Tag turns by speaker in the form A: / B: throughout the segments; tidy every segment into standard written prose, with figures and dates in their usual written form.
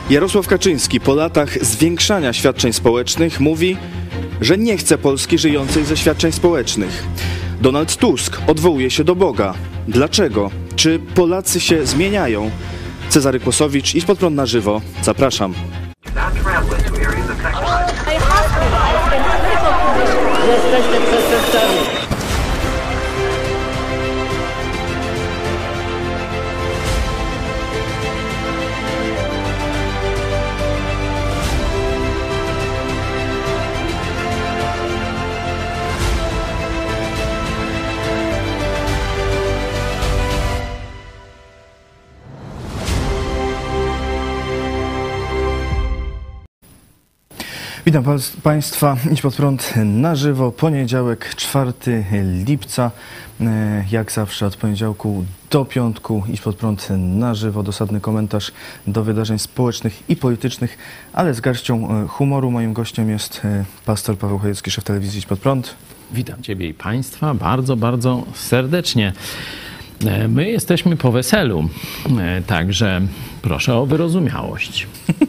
A: Jarosław Kaczyński po latach zwiększania świadczeń społecznych mówi, że nie chce Polski żyjącej ze świadczeń społecznych. Donald Tusk odwołuje się do Boga. Dlaczego? Czy Polacy się zmieniają? Cezary Kłosowicz, Idź Pod Prąd na żywo. Zapraszam.
B: Jesteście przestępcami.
A: Witam Państwa, Idź Pod Prąd na żywo, poniedziałek, 4 lipca. Jak zawsze od poniedziałku do piątku Idź Pod Prąd na żywo, dosadny komentarz do wydarzeń społecznych i politycznych, ale z garścią humoru. Moim gościem jest pastor Paweł Chojecki, szef telewizji Idź Pod Prąd.
C: Witam Ciebie i Państwa bardzo, bardzo serdecznie. My jesteśmy po weselu, także proszę o wyrozumiałość.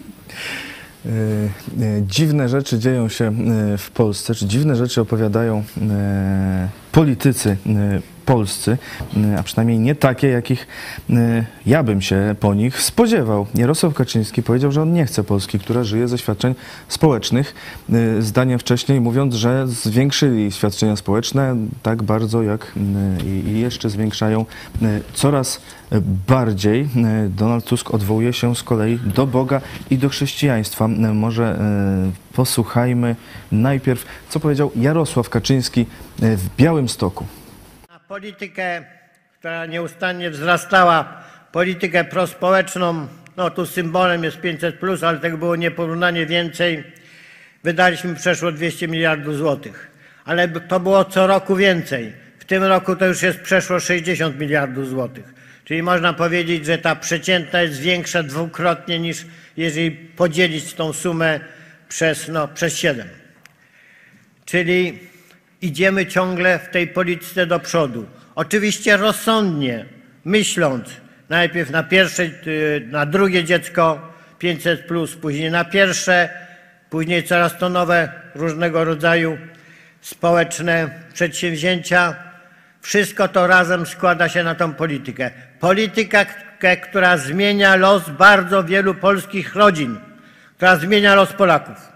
A: Dziwne rzeczy dzieją się w Polsce, czy dziwne rzeczy opowiadają politycy polscy, a przynajmniej nie takie, jakich ja bym się po nich spodziewał. Jarosław Kaczyński powiedział, że on nie chce Polski, która żyje ze świadczeń społecznych. Zdaniem wcześniej mówiąc, że zwiększyli świadczenia społeczne tak bardzo, jak i jeszcze zwiększają coraz bardziej. Donald Tusk odwołuje się z kolei do Boga i do chrześcijaństwa. Może posłuchajmy najpierw, co powiedział Jarosław Kaczyński w Białymstoku.
B: Politykę, która nieustannie wzrastała, politykę prospołeczną, no tu symbolem jest 500+, ale tego było nieporównanie więcej. Wydaliśmy przeszło 200 miliardów złotych, ale to było co roku więcej. W tym roku to już jest przeszło 60 miliardów złotych. Czyli można powiedzieć, że ta przeciętna jest większa dwukrotnie niż jeżeli podzielić tą sumę przez 7. Czyli idziemy ciągle w tej polityce do przodu. Oczywiście rozsądnie, myśląc najpierw na drugie dziecko 500+, później na pierwsze, później coraz to nowe różnego rodzaju społeczne przedsięwzięcia. Wszystko to razem składa się na tą politykę. Politykę, która zmienia los bardzo wielu polskich rodzin, która zmienia los Polaków.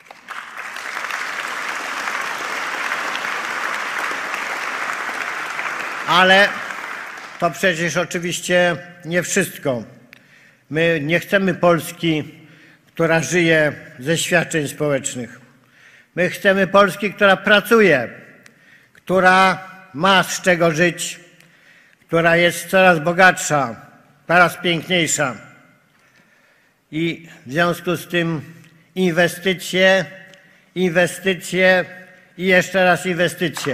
B: Ale to przecież oczywiście nie wszystko. My nie chcemy Polski, która żyje ze świadczeń społecznych. My chcemy Polski, która pracuje, która ma z czego żyć, która jest coraz bogatsza, coraz piękniejsza. I w związku z tym inwestycje i jeszcze raz inwestycje.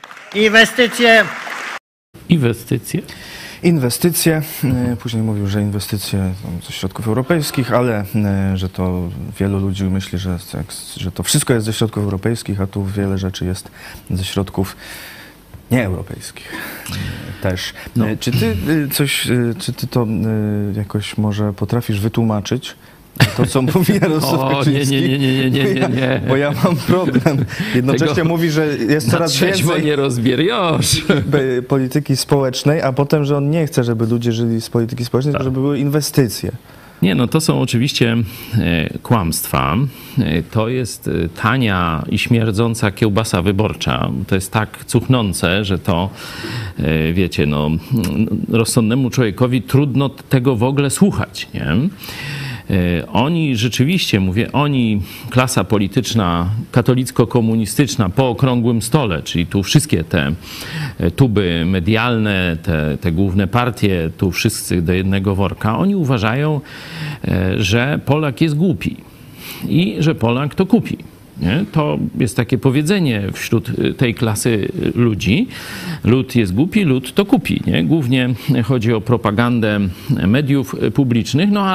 A: Inwestycje. Później mówił, że inwestycje ze środków europejskich, ale że to wielu ludzi myśli, że to wszystko jest ze środków europejskich, a tu wiele rzeczy jest ze środków nieeuropejskich też. No. Czy ty to jakoś może potrafisz wytłumaczyć? To, co mówi Jarosław Kaczyński.
C: Nie.
A: Bo ja mam problem. Jednocześnie mówi, że jest coraz więcej
C: nie rozbierasz
A: polityki społecznej, a potem, że on nie chce, żeby ludzie żyli z polityki społecznej, tylko żeby były inwestycje.
C: Nie, no to są oczywiście kłamstwa. To jest tania i śmierdząca kiełbasa wyborcza. To jest tak cuchnące, że to, wiecie, no, rozsądnemu człowiekowi trudno tego w ogóle słuchać, nie? Oni rzeczywiście, mówię, klasa polityczna katolicko-komunistyczna po okrągłym stole, czyli tu wszystkie te tuby medialne, te główne partie, tu wszyscy do jednego worka, oni uważają, że Polak jest głupi i że Polak to kupi. Nie? To jest takie powiedzenie wśród tej klasy ludzi. Lud jest głupi, lud to kupi. Nie? Głównie chodzi o propagandę mediów publicznych, no ale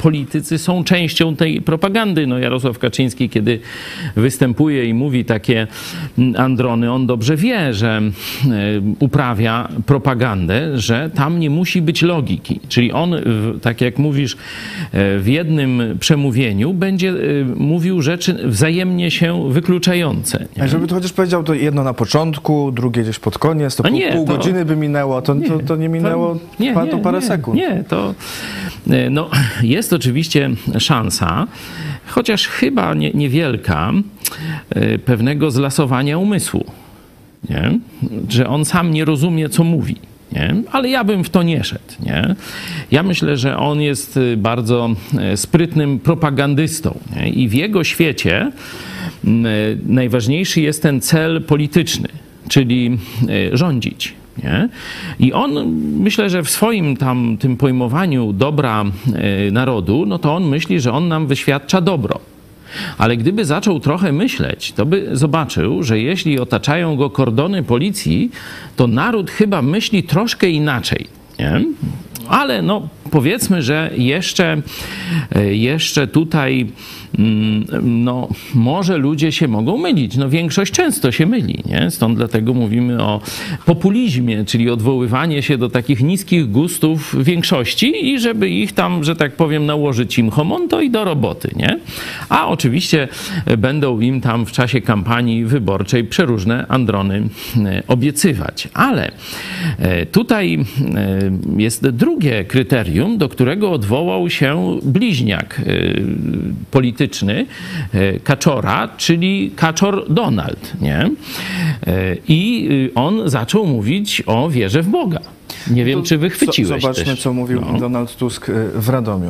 C: politycy są częścią tej propagandy. No Jarosław Kaczyński, kiedy występuje i mówi takie androny, on dobrze wie, że uprawia propagandę, że tam nie musi być logiki. Czyli on, tak jak mówisz, w jednym przemówieniu będzie mówił rzeczy wzajemnie się wykluczające.
A: A żeby tu chociaż powiedział to jedno na początku, drugie gdzieś pod koniec, to pół godziny by minęło, to nie minęło parę sekund.
C: Nie, to no, jest oczywiście szansa, chociaż chyba niewielka, pewnego zlasowania umysłu. Nie? Że on sam nie rozumie, co mówi. Nie? Ale ja bym w to nie szedł. Nie? Ja myślę, że on jest bardzo sprytnym propagandystą. Nie? I w jego świecie najważniejszy jest ten cel polityczny, czyli rządzić. Nie? I on, myślę, że w swoim tam tym pojmowaniu dobra narodu, no to on myśli, że on nam wyświadcza dobro. Ale gdyby zaczął trochę myśleć, to by zobaczył, że jeśli otaczają go kordony policji, to naród chyba myśli troszkę inaczej. Nie? Ale no, powiedzmy, że jeszcze tutaj no, może ludzie się mogą mylić. No, większość często się myli. Nie? Stąd dlatego mówimy o populizmie, czyli odwoływanie się do takich niskich gustów większości i żeby ich tam, że tak powiem, nałożyć im homonto i do roboty. Nie? A oczywiście będą im tam w czasie kampanii wyborczej przeróżne androny obiecywać. Ale tutaj jest drugie kryterium, do którego odwołał się bliźniak polityczny Kaczora, czyli Kaczor Donald. Nie? I on zaczął mówić o wierze w Boga. Nie wiem, czy wychwyciłeś
A: Zobaczmy,
C: też.
A: co mówił Donald Tusk w Radomiu.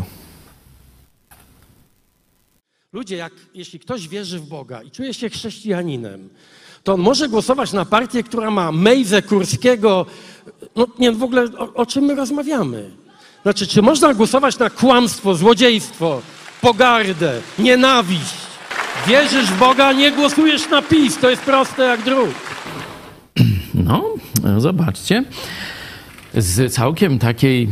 D: Ludzie, jeśli ktoś wierzy w Boga i czuje się chrześcijaninem, to on może głosować na partię, która ma Mejzę Kurskiego. No nie, w ogóle o czym my rozmawiamy? Znaczy, czy można głosować na kłamstwo, złodziejstwo, pogardę, nienawiść? Wierzysz w Boga, nie głosujesz na PiS. To jest proste jak drut.
C: No, zobaczcie. Z całkiem takiej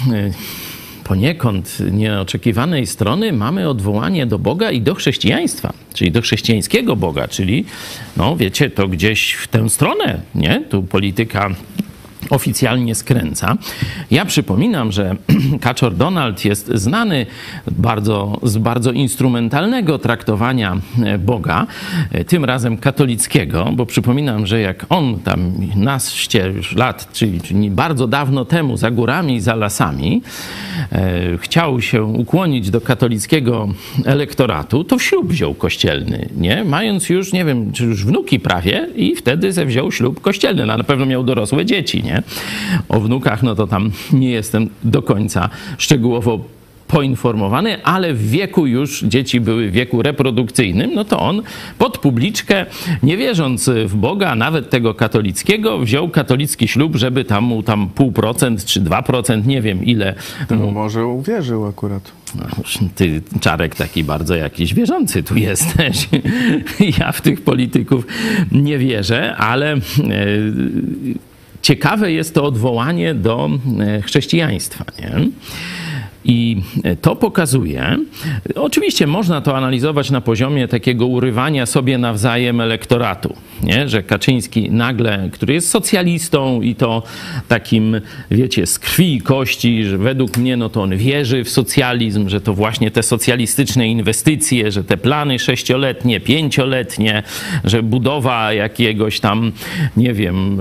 C: poniekąd nieoczekiwanej strony mamy odwołanie do Boga i do chrześcijaństwa, czyli do chrześcijańskiego Boga, czyli, no wiecie, to gdzieś w tę stronę, nie? Tu polityka oficjalnie skręca. Ja przypominam, że Kaczor Donald jest znany z bardzo instrumentalnego traktowania Boga, tym razem katolickiego, bo przypominam, że jak on tam naście już lat, czyli bardzo dawno temu, za górami, za lasami, chciał się ukłonić do katolickiego elektoratu, to ślub wziął kościelny, nie? Mając już, nie wiem, czy już wnuki prawie i wtedy wziął ślub kościelny. No, na pewno miał dorosłe dzieci, nie? O wnukach, no to tam nie jestem do końca szczegółowo poinformowany, ale w wieku już, dzieci były w wieku reprodukcyjnym, no to on pod publiczkę, nie wierząc w Boga, nawet tego katolickiego, wziął katolicki ślub, żeby tam mu 0,5% czy 2%, nie wiem ile.
A: No może uwierzył akurat.
C: No, ty, Czarek, taki bardzo jakiś wierzący tu jesteś. Ja w tych polityków nie wierzę, ale ciekawe jest to odwołanie do chrześcijaństwa, nie? I to pokazuje, oczywiście można to analizować na poziomie takiego urywania sobie nawzajem elektoratu, nie? Że Kaczyński nagle, który jest socjalistą i to takim, wiecie, z krwi i kości, że według mnie, no to on wierzy w socjalizm, że to właśnie te socjalistyczne inwestycje, że te plany 6-letnie, 5-letnie, że budowa jakiegoś tam, nie wiem,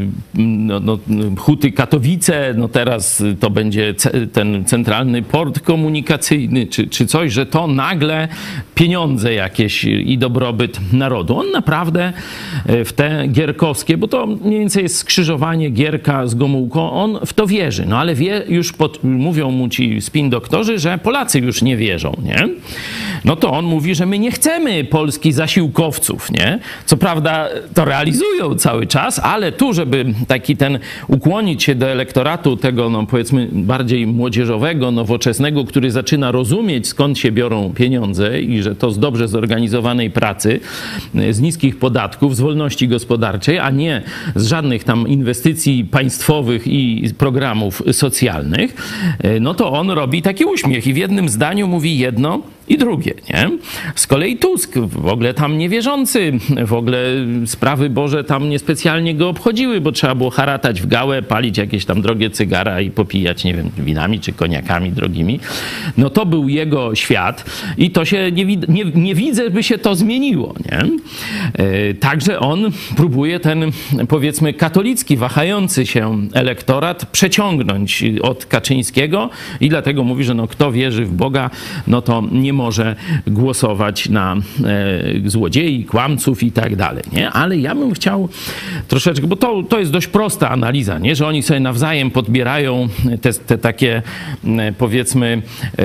C: Huty Katowice, no teraz to będzie ten centralny port komunikacyjny, czy coś, że to nagle pieniądze jakieś i dobrobyt narodu. On naprawdę w te gierkowskie, bo to mniej więcej jest skrzyżowanie Gierka z Gomułką, on w to wierzy. No ale wie, już mówią mu ci spin doktorzy, że Polacy już nie wierzą, nie? No to on mówi, że my nie chcemy Polski zasiłkowców, nie? Co prawda to realizują cały czas, ale tu, żeby taki ten ukłonić się do elektoratu tego, no powiedzmy bardziej młodzieżowego, nowoczesnego, który zaczyna rozumieć, skąd się biorą pieniądze i że to z dobrze zorganizowanej pracy, z niskich podatków, z wolności gospodarczej, a nie z żadnych tam inwestycji państwowych i programów socjalnych, no to on robi taki uśmiech i w jednym zdaniu mówi jedno i drugie, nie? Z kolei Tusk, w ogóle tam niewierzący, w ogóle sprawy Boże tam niespecjalnie go obchodziły, bo trzeba było haratać w gałę, palić jakieś tam drogie cygara i popijać, nie wiem, winami czy koniakami drogimi. No to był jego świat i to się nie widzę, by się to zmieniło, nie? Także on próbuje ten, powiedzmy, katolicki, wahający się elektorat przeciągnąć od Kaczyńskiego i dlatego mówi, że no kto wierzy w Boga, no to nie może głosować na złodziei, kłamców i tak dalej, nie? Ale ja bym chciał troszeczkę, bo to jest dość prosta analiza, nie? Że oni sobie nawzajem podbierają te takie, powiedzmy,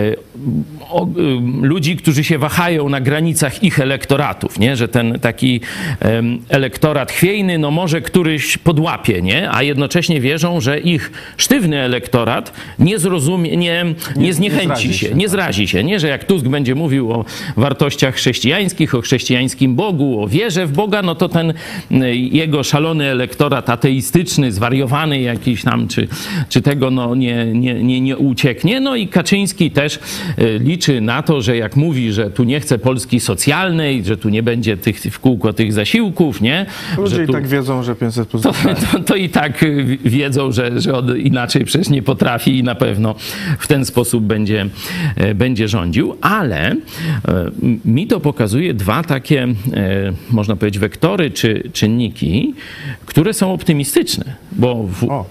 C: ludzi, którzy się wahają na granicach ich elektoratów, nie? Że ten taki elektorat chwiejny, no może któryś podłapie, nie? A jednocześnie wierzą, że ich sztywny elektorat nie zrozumie, nie zniechęci się, nie zrazi się, nie? Że jak Tusk będzie mówił o wartościach chrześcijańskich, o chrześcijańskim Bogu, o wierze w Boga, no to ten jego szalony elektorat ateistyczny, zwariowany jakiś tam, czy tego no nie ucieknie. No i Kaczyński też liczy na to, że jak mówi, że tu nie chce Polski socjalnej, że tu nie będzie w kółko tych zasiłków, nie?
A: Ludzie
C: że
A: i
C: tu,
A: tak wiedzą, że 500+.
C: to i tak wiedzą, że on inaczej przecież nie potrafi i na pewno w ten sposób będzie rządził. Ale mi to pokazuje dwa takie, można powiedzieć, wektory czy czynniki, które są optymistyczne. Bo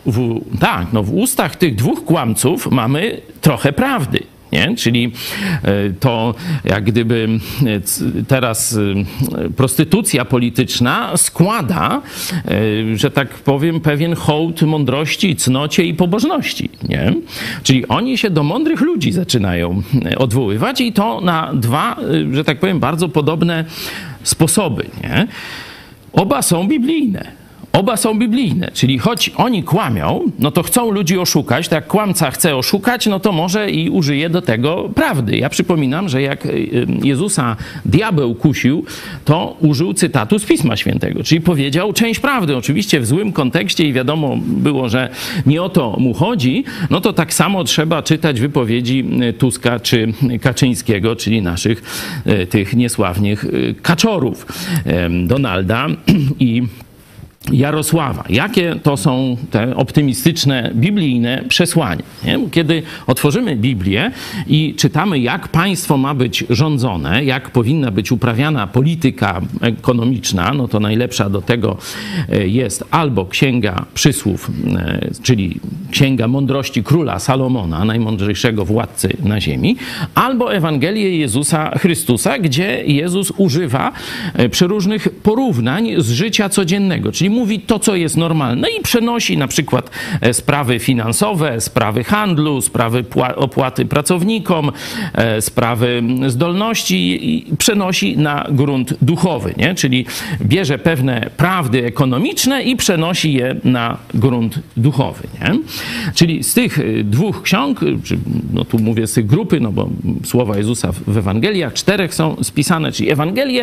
C: w ustach tych dwóch kłamców mamy trochę prawdy. Nie? Czyli to jak gdyby teraz prostytucja polityczna składa, że tak powiem, pewien hołd mądrości, cnocie i pobożności. Nie? Czyli oni się do mądrych ludzi zaczynają odwoływać i to na dwa, że tak powiem, bardzo podobne sposoby. Nie? Oba są biblijne. Oba są biblijne, czyli choć oni kłamią, no to chcą ludzi oszukać, tak jak kłamca chce oszukać, no to może i użyje do tego prawdy. Ja przypominam, że jak Jezusa diabeł kusił, to użył cytatu z Pisma Świętego, czyli powiedział część prawdy, oczywiście w złym kontekście i wiadomo było, że nie o to mu chodzi, no to tak samo trzeba czytać wypowiedzi Tuska czy Kaczyńskiego, czyli naszych tych niesławnych kaczorów, Donalda i Jarosława. Jakie to są te optymistyczne, biblijne przesłania? Nie? Kiedy otworzymy Biblię i czytamy, jak państwo ma być rządzone, jak powinna być uprawiana polityka ekonomiczna, no to najlepsza do tego jest albo Księga Przysłów, czyli Księga Mądrości Króla Salomona, najmądrzejszego władcy na ziemi, albo Ewangelię Jezusa Chrystusa, gdzie Jezus używa przeróżnych porównań z życia codziennego, czyli mówi to, co jest normalne i przenosi na przykład sprawy finansowe, sprawy handlu, sprawy opłaty pracownikom, sprawy zdolności i przenosi na grunt duchowy, nie? Czyli bierze pewne prawdy ekonomiczne i przenosi je na grunt duchowy, nie? Czyli z tych dwóch ksiąg, no tu mówię z tych grupy, no bo słowa Jezusa w Ewangeliach 4 są spisane, czyli Ewangelie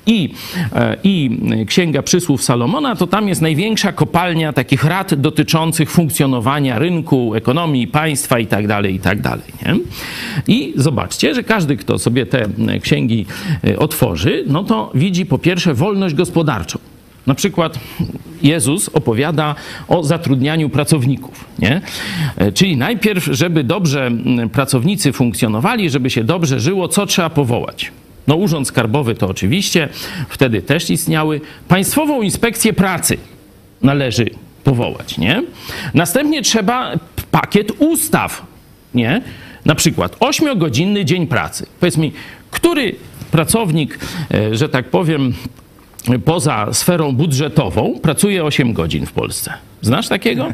C: i Księga Przysłów Salomona, to tam jest największa kopalnia takich rad dotyczących funkcjonowania rynku, ekonomii, państwa i tak dalej, nie? I zobaczcie, że każdy, kto sobie te księgi otworzy, no to widzi po pierwsze wolność gospodarczą. Na przykład Jezus opowiada o zatrudnianiu pracowników, nie? Czyli najpierw, żeby dobrze pracownicy funkcjonowali, żeby się dobrze żyło, co trzeba powołać? No urząd skarbowy to oczywiście, wtedy też istniały. Państwową inspekcję pracy należy powołać, nie? Następnie trzeba pakiet ustaw, nie? Na przykład 8-godzinny dzień pracy. Powiedz mi, który pracownik, że tak powiem, poza sferą budżetową pracuje 8 godzin w Polsce? Znasz takiego?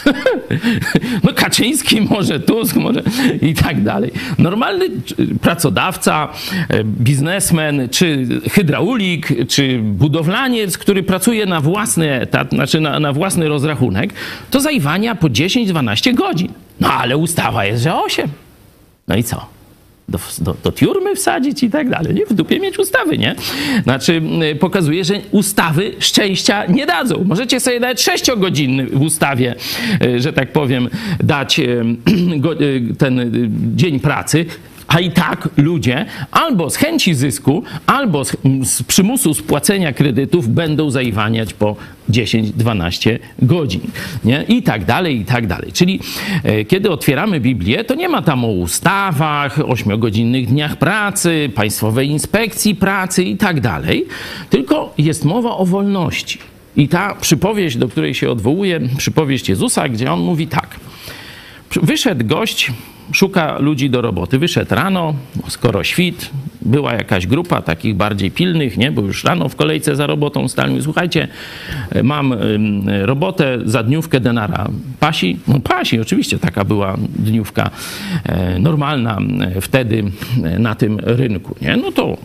C: No Kaczyński może, Tusk może i tak dalej. Normalny pracodawca, biznesmen, czy hydraulik, czy budowlaniec, który pracuje na własny etat, znaczy na własny rozrachunek, to zajwania po 10-12 godzin. No ale ustawa jest, że 8. No i co? do tiurmy wsadzić i tak dalej. Nie? W dupie mieć ustawy, nie? Znaczy, pokazuje, że ustawy szczęścia nie dadzą. Możecie sobie nawet 6-godzinny w ustawie, że tak powiem, dać ten dzień pracy, a i tak ludzie albo z chęci zysku, albo z przymusu spłacenia kredytów będą zaiwaniać po 10-12 godzin. Nie? I tak dalej, i tak dalej. Czyli kiedy otwieramy Biblię, to nie ma tam o ustawach, 8-godzinnych dniach pracy, Państwowej Inspekcji Pracy i tak dalej, tylko jest mowa o wolności. I ta przypowieść, do której się odwołuje, przypowieść Jezusa, gdzie on mówi tak. Wyszedł gość, szuka ludzi do roboty. Wyszedł rano, skoro świt, była jakaś grupa takich bardziej pilnych, nie? Bo już rano w kolejce za robotą stali. Mówi, słuchajcie, mam robotę za dniówkę denara. Pasi? No pasi, oczywiście taka była dniówka normalna wtedy na tym rynku. Nie? No to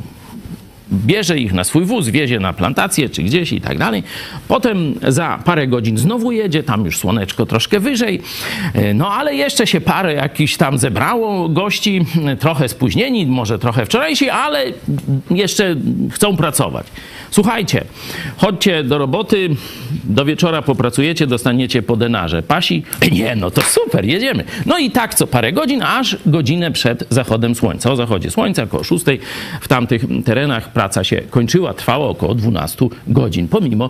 C: bierze ich na swój wóz, wiezie na plantację czy gdzieś i tak dalej. Potem za parę godzin znowu jedzie, tam już słoneczko troszkę wyżej. No ale jeszcze się parę jakichś tam zebrało gości, trochę spóźnieni, może trochę wczorajsi, ale jeszcze chcą pracować. Słuchajcie, chodźcie do roboty, do wieczora popracujecie, dostaniecie po denarze. Pasi? Nie, no to super, jedziemy. No i tak co parę godzin, aż godzinę przed zachodem słońca. O zachodzie słońca, około 6 w tamtych terenach praca się kończyła, trwała około 12 godzin. Pomimo,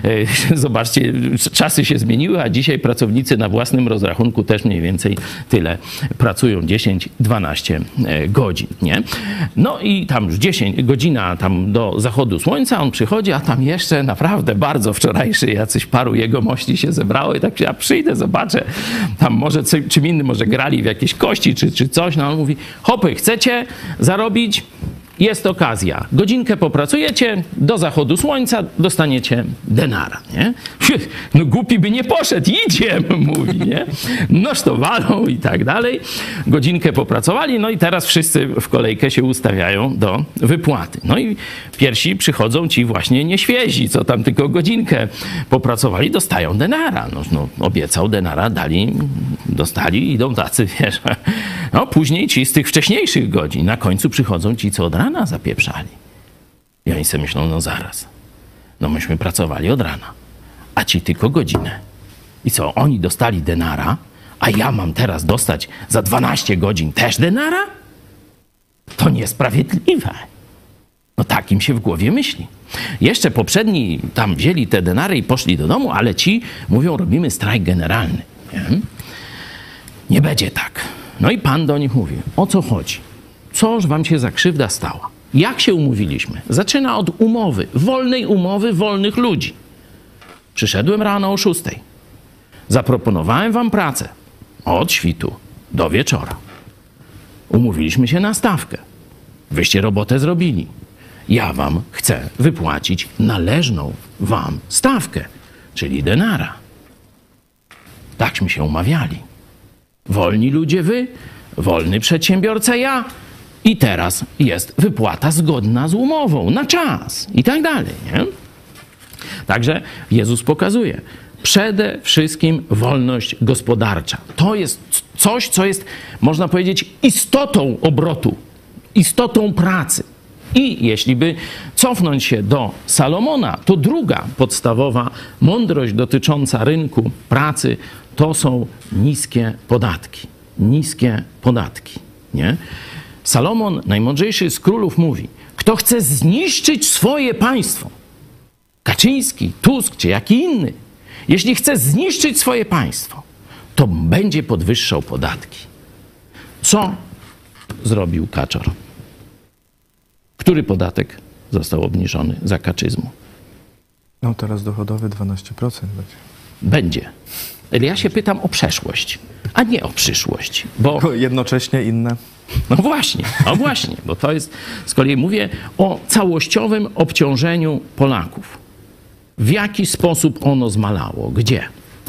C: zobaczcie, czasy się zmieniły, a dzisiaj pracownicy na własnym rozrachunku też mniej więcej tyle pracują, 10-12 godzin, nie? No i tam już 10 godzina tam do zachodu słońca, on przychodzi, a tam jeszcze naprawdę bardzo wczorajszy jacyś paru jegomości się zebrało i tak ja przyjdę, zobaczę, tam może czym innym, może grali w jakieś kości czy coś, no on mówi, hopy, chcecie zarobić? Jest okazja. Godzinkę popracujecie, do zachodu słońca dostaniecie denara, nie? No głupi by nie poszedł, idzie, mówi, nie? Noż to walą i tak dalej. Godzinkę popracowali, no i teraz wszyscy w kolejkę się ustawiają do wypłaty. No i pierwsi przychodzą ci właśnie nieświezi, co tam tylko godzinkę popracowali, dostają denara. No obiecał denara, dali, dostali, idą tacy, wiesz. No później ci z tych wcześniejszych godzin, na końcu przychodzą ci, co od rana zapieprzali. I oni sobie myślą, no zaraz, no myśmy pracowali od rana, a ci tylko godzinę. I co, oni dostali denara, a ja mam teraz dostać za 12 godzin też denara? To niesprawiedliwe. No tak im się w głowie myśli. Jeszcze poprzedni tam wzięli te denary i poszli do domu, ale ci mówią, robimy strajk generalny. Nie będzie tak. No i pan do nich mówi, o co chodzi? Coż wam się za krzywda stała? Jak się umówiliśmy? Zaczyna od umowy, wolnej umowy wolnych ludzi. Przyszedłem rano o 6. Zaproponowałem wam pracę od świtu do wieczora. Umówiliśmy się na stawkę. Wyście robotę zrobili. Ja wam chcę wypłacić należną wam stawkę, czyli denara. Takśmy się umawiali. Wolni ludzie wy, wolny przedsiębiorca ja i teraz jest wypłata zgodna z umową, na czas i tak dalej, nie? Także Jezus pokazuje, przede wszystkim wolność gospodarcza. To jest coś, co jest, można powiedzieć, istotą obrotu, istotą pracy. I jeśli by cofnąć się do Salomona, to druga podstawowa mądrość dotycząca rynku pracy to są niskie podatki. Niskie podatki, nie? Salomon, najmądrzejszy z królów, mówi, kto chce zniszczyć swoje państwo, Kaczyński, Tusk czy jaki inny, jeśli chce zniszczyć swoje państwo, to będzie podwyższał podatki. Co zrobił Kaczor? Który podatek został obniżony za kaczyzmu?
A: No teraz dochodowy 12% będzie.
C: Będzie. Ale ja się pytam o przeszłość, a nie o przyszłość. Bo
A: jednocześnie inne.
C: No właśnie, bo to jest, z kolei mówię o całościowym obciążeniu Polaków. W jaki sposób ono zmalało? Gdzie?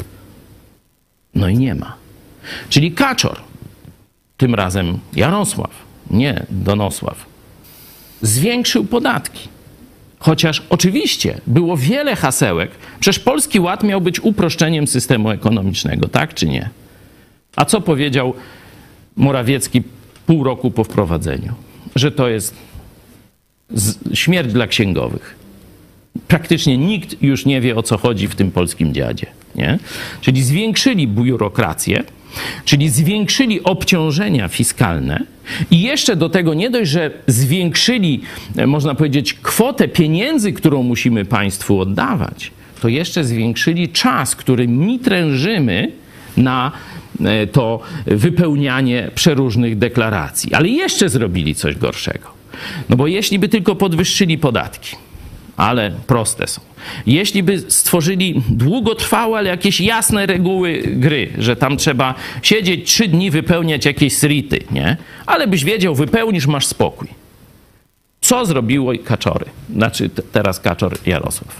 C: No i nie ma. Czyli Kaczor, tym razem Jarosław, nie Donosław, zwiększył podatki. Chociaż oczywiście było wiele hasełek. Przecież Polski Ład miał być uproszczeniem systemu ekonomicznego, tak czy nie? A co powiedział Morawiecki pół roku po wprowadzeniu, że to jest śmierć dla księgowych. Praktycznie nikt już nie wie, o co chodzi w tym polskim dziadzie. Nie? Czyli zwiększyli biurokrację, czyli zwiększyli obciążenia fiskalne i jeszcze do tego nie dość, że zwiększyli, można powiedzieć, kwotę pieniędzy, którą musimy państwu oddawać, to jeszcze zwiększyli czas, który mitrężymy na to wypełnianie przeróżnych deklaracji. Ale jeszcze zrobili coś gorszego. No bo jeśli by tylko podwyższyli podatki, ale proste są. Jeśli by stworzyli długotrwałe, ale jakieś jasne reguły gry, że tam trzeba siedzieć 3 dni, wypełniać jakieś srity, nie? Ale byś wiedział, wypełnisz, masz spokój. Co zrobiło Kaczory? Znaczy teraz Kaczor Jarosław.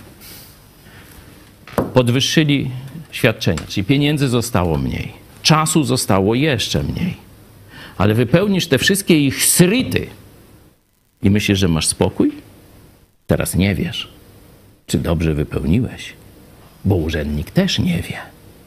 C: Podwyższyli świadczenia, czyli pieniędzy zostało mniej. Czasu zostało jeszcze mniej. Ale wypełnisz te wszystkie ich srity i myślisz, że masz spokój? Teraz nie wiesz, czy dobrze wypełniłeś, bo urzędnik też nie wie.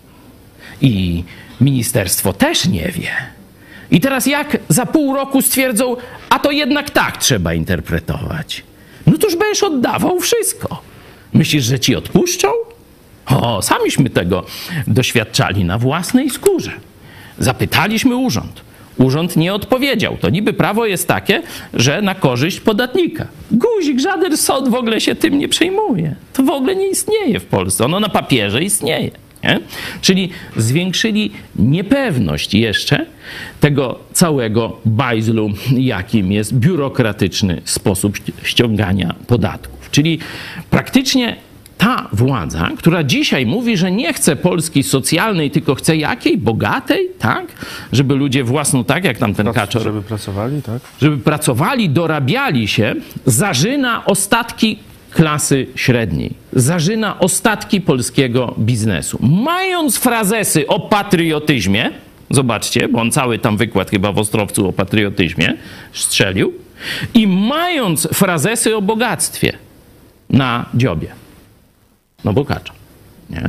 C: I ministerstwo też nie wie. I teraz jak za pół roku stwierdzą, a to jednak tak trzeba interpretować, no to już będziesz oddawał wszystko. Myślisz, że ci odpuszczą? O, samiśmy tego doświadczali na własnej skórze. Zapytaliśmy urząd. Urząd nie odpowiedział. To niby prawo jest takie, że na korzyść podatnika. Guzik, żaden sąd w ogóle się tym nie przejmuje. To w ogóle nie istnieje w Polsce. Ono na papierze istnieje. Nie? Czyli zwiększyli niepewność jeszcze tego całego bajzlu, jakim jest biurokratyczny sposób ściągania podatków. Czyli praktycznie ta władza, która dzisiaj mówi, że nie chce Polski socjalnej, tylko chce jakiej? Bogatej, tak? Żeby ludzie własną, tak jak tam ten Kaczor...
A: Żeby pracowali, tak?
C: Żeby pracowali, dorabiali się, zarzyna ostatki klasy średniej. Zarzyna ostatki polskiego biznesu. Mając frazesy o patriotyzmie, zobaczcie, bo on cały tam wykład chyba w Ostrowcu o patriotyzmie strzelił, i mając frazesy o bogactwie na dziobie. No bo Kaczor, nie?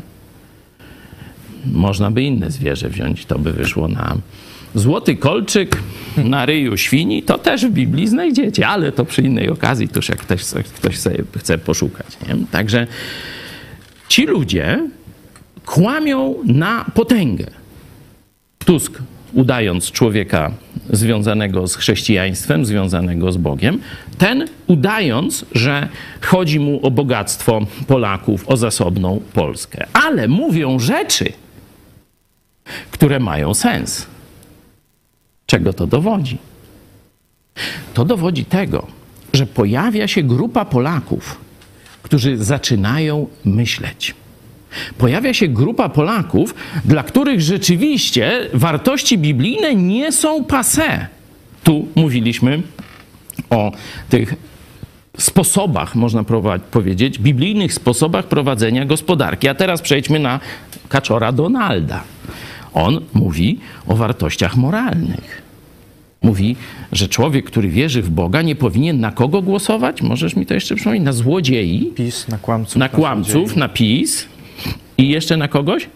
C: Można by inne zwierzę wziąć, to by wyszło na złoty kolczyk na ryju świni, to też w Biblii znajdziecie, ale to przy innej okazji, tuż jak ktoś sobie chce poszukać. Nie? Także ci ludzie kłamią na potęgę. Tusk, udając człowieka związanego z chrześcijaństwem, związanego z Bogiem, ten udając, że chodzi mu o bogactwo Polaków, o zasobną Polskę. Ale mówią rzeczy, które mają sens. Czego to dowodzi? To dowodzi tego, że pojawia się grupa Polaków, którzy zaczynają myśleć. Pojawia się grupa Polaków, dla których rzeczywiście wartości biblijne nie są passé. Tu mówiliśmy o tych sposobach, można powiedzieć, biblijnych sposobach prowadzenia gospodarki. A teraz przejdźmy na Kaczora Donalda. On mówi o wartościach moralnych. Mówi, że człowiek, który wierzy w Boga, nie powinien na kogo głosować? Możesz mi to jeszcze przypomnieć? Na złodziei.
A: PiS, na kłamców.
C: Na kłamców, na PiS. I jeszcze na kogoś?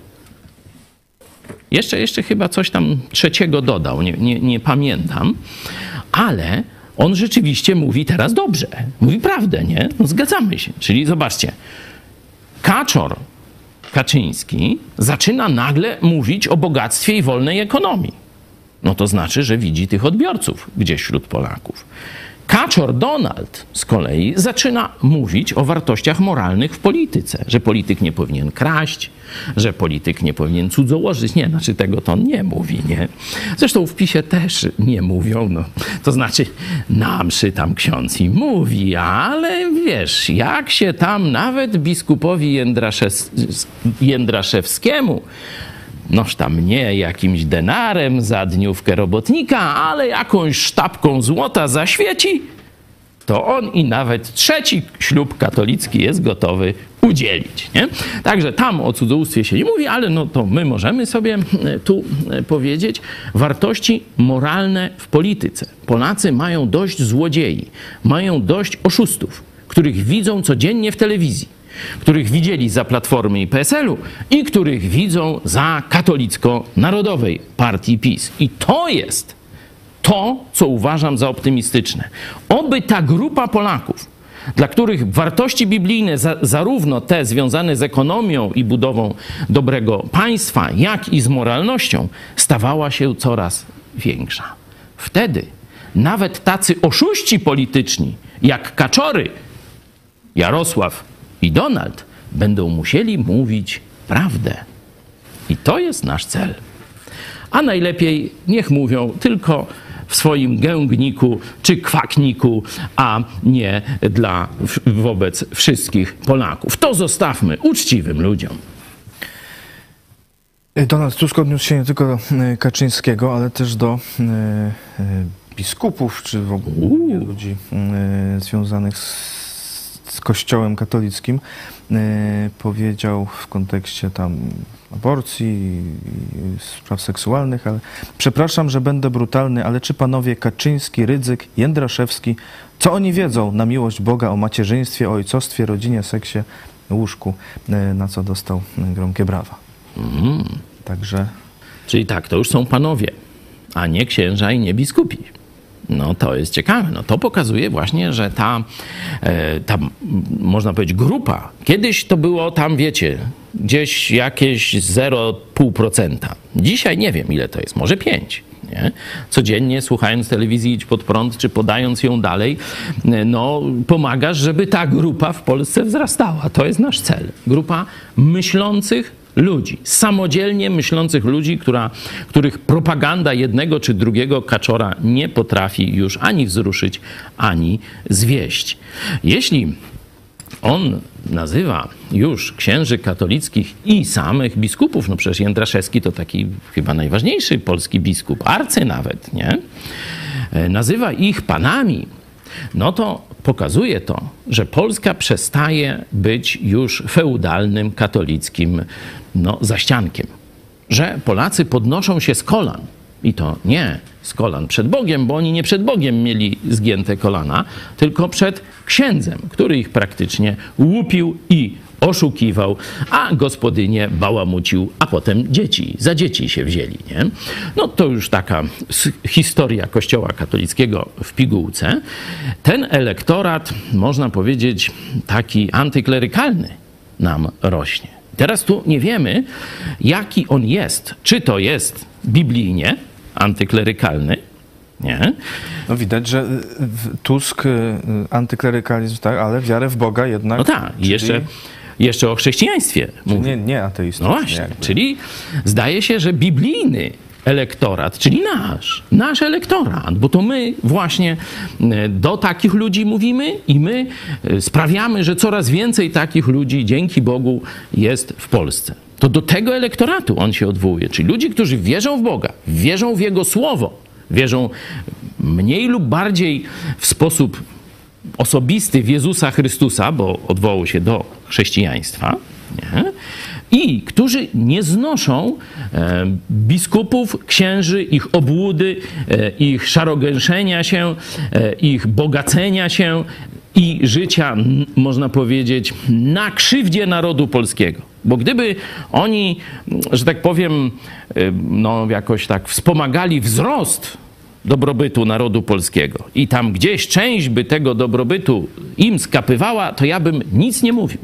C: Jeszcze chyba coś tam trzeciego dodał, nie pamiętam. Ale on rzeczywiście mówi teraz dobrze. Mówi prawdę, nie? No zgadzamy się. Czyli zobaczcie, Kaczor Kaczyński zaczyna nagle mówić o bogactwie i wolnej ekonomii. No to znaczy, że widzi tych odbiorców gdzieś wśród Polaków. Kaczor Donald z kolei zaczyna mówić o wartościach moralnych w polityce, że polityk nie powinien kraść, że polityk nie powinien cudzołożyć. Nie, znaczy tego to on nie mówi, nie? Zresztą w PiS-ie też nie mówią, no. To znaczy na mszy tam ksiądz i mówi, ale wiesz, jak się tam nawet biskupowi Jędraszewskiemu, noż tam nie jakimś denarem za dniówkę robotnika, ale jakąś sztabką złota zaświeci, to on i nawet trzeci ślub katolicki jest gotowy udzielić. Nie? Także tam o cudzołóstwie się nie mówi, ale no to my możemy sobie tu powiedzieć wartości moralne w polityce. Polacy mają dość złodziei, mają dość oszustów, których widzą codziennie w telewizji, których widzieli za Platformy i PSL-u i których widzą za katolicko-narodowej partii PiS. I to jest to, co uważam za optymistyczne. Oby ta grupa Polaków, dla których wartości biblijne, zarówno te związane z ekonomią i budową dobrego państwa, jak i z moralnością, stawała się coraz większa. Wtedy nawet tacy oszuści polityczni, jak Kaczory, Jarosław i Donald, będą musieli mówić prawdę. I to jest nasz cel. A najlepiej niech mówią tylko w swoim gęgniku czy kwakniku, a nie wobec wszystkich Polaków. To zostawmy uczciwym ludziom.
A: Donald Tusk odniósł się nie tylko do Kaczyńskiego, ale też do biskupów, czy w ogóle ludzi związanych z Kościołem katolickim. Powiedział w kontekście tam aborcji i spraw seksualnych, ale przepraszam, że będę brutalny, ale czy panowie Kaczyński, Rydzyk, Jędraszewski, co oni wiedzą na miłość Boga, o macierzyństwie, o ojcostwie, rodzinie, seksie, łóżku, na co dostał gromkie brawa. Także...
C: Czyli tak, to już są panowie, a nie księża i nie biskupi. No to jest ciekawe. No to pokazuje właśnie, że ta można powiedzieć, grupa. Kiedyś to było tam, wiecie, gdzieś jakieś 0,5%. Dzisiaj nie wiem, ile to jest. Może 5%. Nie? Codziennie słuchając telewizji Idź Pod Prąd, czy podając ją dalej, no pomagasz, żeby ta grupa w Polsce wzrastała. To jest nasz cel. Grupa myślących ludzi, samodzielnie myślących ludzi, których propaganda jednego czy drugiego Kaczora nie potrafi już ani wzruszyć, ani zwieść. Jeśli on nazywa już księży katolickich i samych biskupów, no przecież Jędraszewski to taki chyba najważniejszy polski biskup, arcy nawet, nie? Nazywa ich panami, no to pokazuje to, że Polska przestaje być już feudalnym, katolickim zaściankiem. Że Polacy podnoszą się z kolan. I to nie z kolan przed Bogiem, bo oni nie przed Bogiem mieli zgięte kolana, tylko przed księdzem, który ich praktycznie łupił i oszukiwał, a gospodynię bałamucił, a potem za dzieci się wzięli. Nie? No to już taka historia Kościoła katolickiego w pigułce. Ten elektorat, można powiedzieć, taki antyklerykalny nam rośnie. Teraz tu nie wiemy, jaki on jest. Czy to jest biblijnie antyklerykalny? Nie.
A: No widać, że Tusk antyklerykalizm, tak, ale wiarę w Boga jednak.
C: No tak,
A: czyli...
C: jeszcze o chrześcijaństwie mówi.
A: Nie ateistów.
C: No właśnie, czyli zdaje się, że biblijny elektorat, czyli nasz elektorat, bo to my właśnie do takich ludzi mówimy i my sprawiamy, że coraz więcej takich ludzi, dzięki Bogu, jest w Polsce. To do tego elektoratu on się odwołuje, czyli ludzi, którzy wierzą w Boga, wierzą w Jego Słowo, wierzą mniej lub bardziej w sposób osobisty w Jezusa Chrystusa, bo odwołał się do chrześcijaństwa, nie? I którzy nie znoszą biskupów, księży, ich obłudy, ich szarogęszenia się, ich bogacenia się i życia, można powiedzieć, na krzywdzie narodu polskiego. Bo gdyby oni, że tak powiem, jakoś tak wspomagali wzrost dobrobytu narodu polskiego i tam gdzieś część by tego dobrobytu im skapywała, to ja bym nic nie mówił.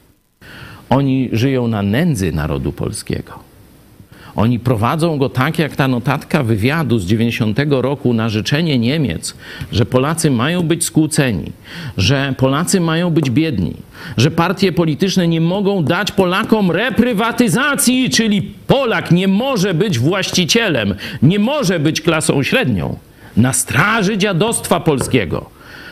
C: Oni żyją na nędzy narodu polskiego. Oni prowadzą go tak, jak ta notatka wywiadu z 90 roku na życzenie Niemiec, że Polacy mają być skłóceni, że Polacy mają być biedni, że partie polityczne nie mogą dać Polakom reprywatyzacji, czyli Polak nie może być właścicielem, nie może być klasą średnią. Na straży dziadostwa polskiego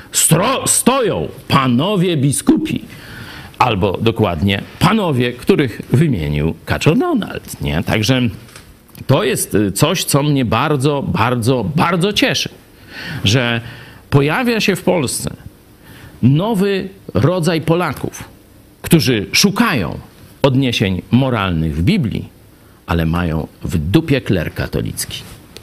C: stoją panowie biskupi, albo dokładnie panowie, których wymienił Kaczor Donald. Nie? Także to jest coś, co mnie bardzo, bardzo, bardzo cieszy, że pojawia się w Polsce nowy rodzaj Polaków, którzy szukają odniesień moralnych w Biblii, ale mają w dupie kler katolicki.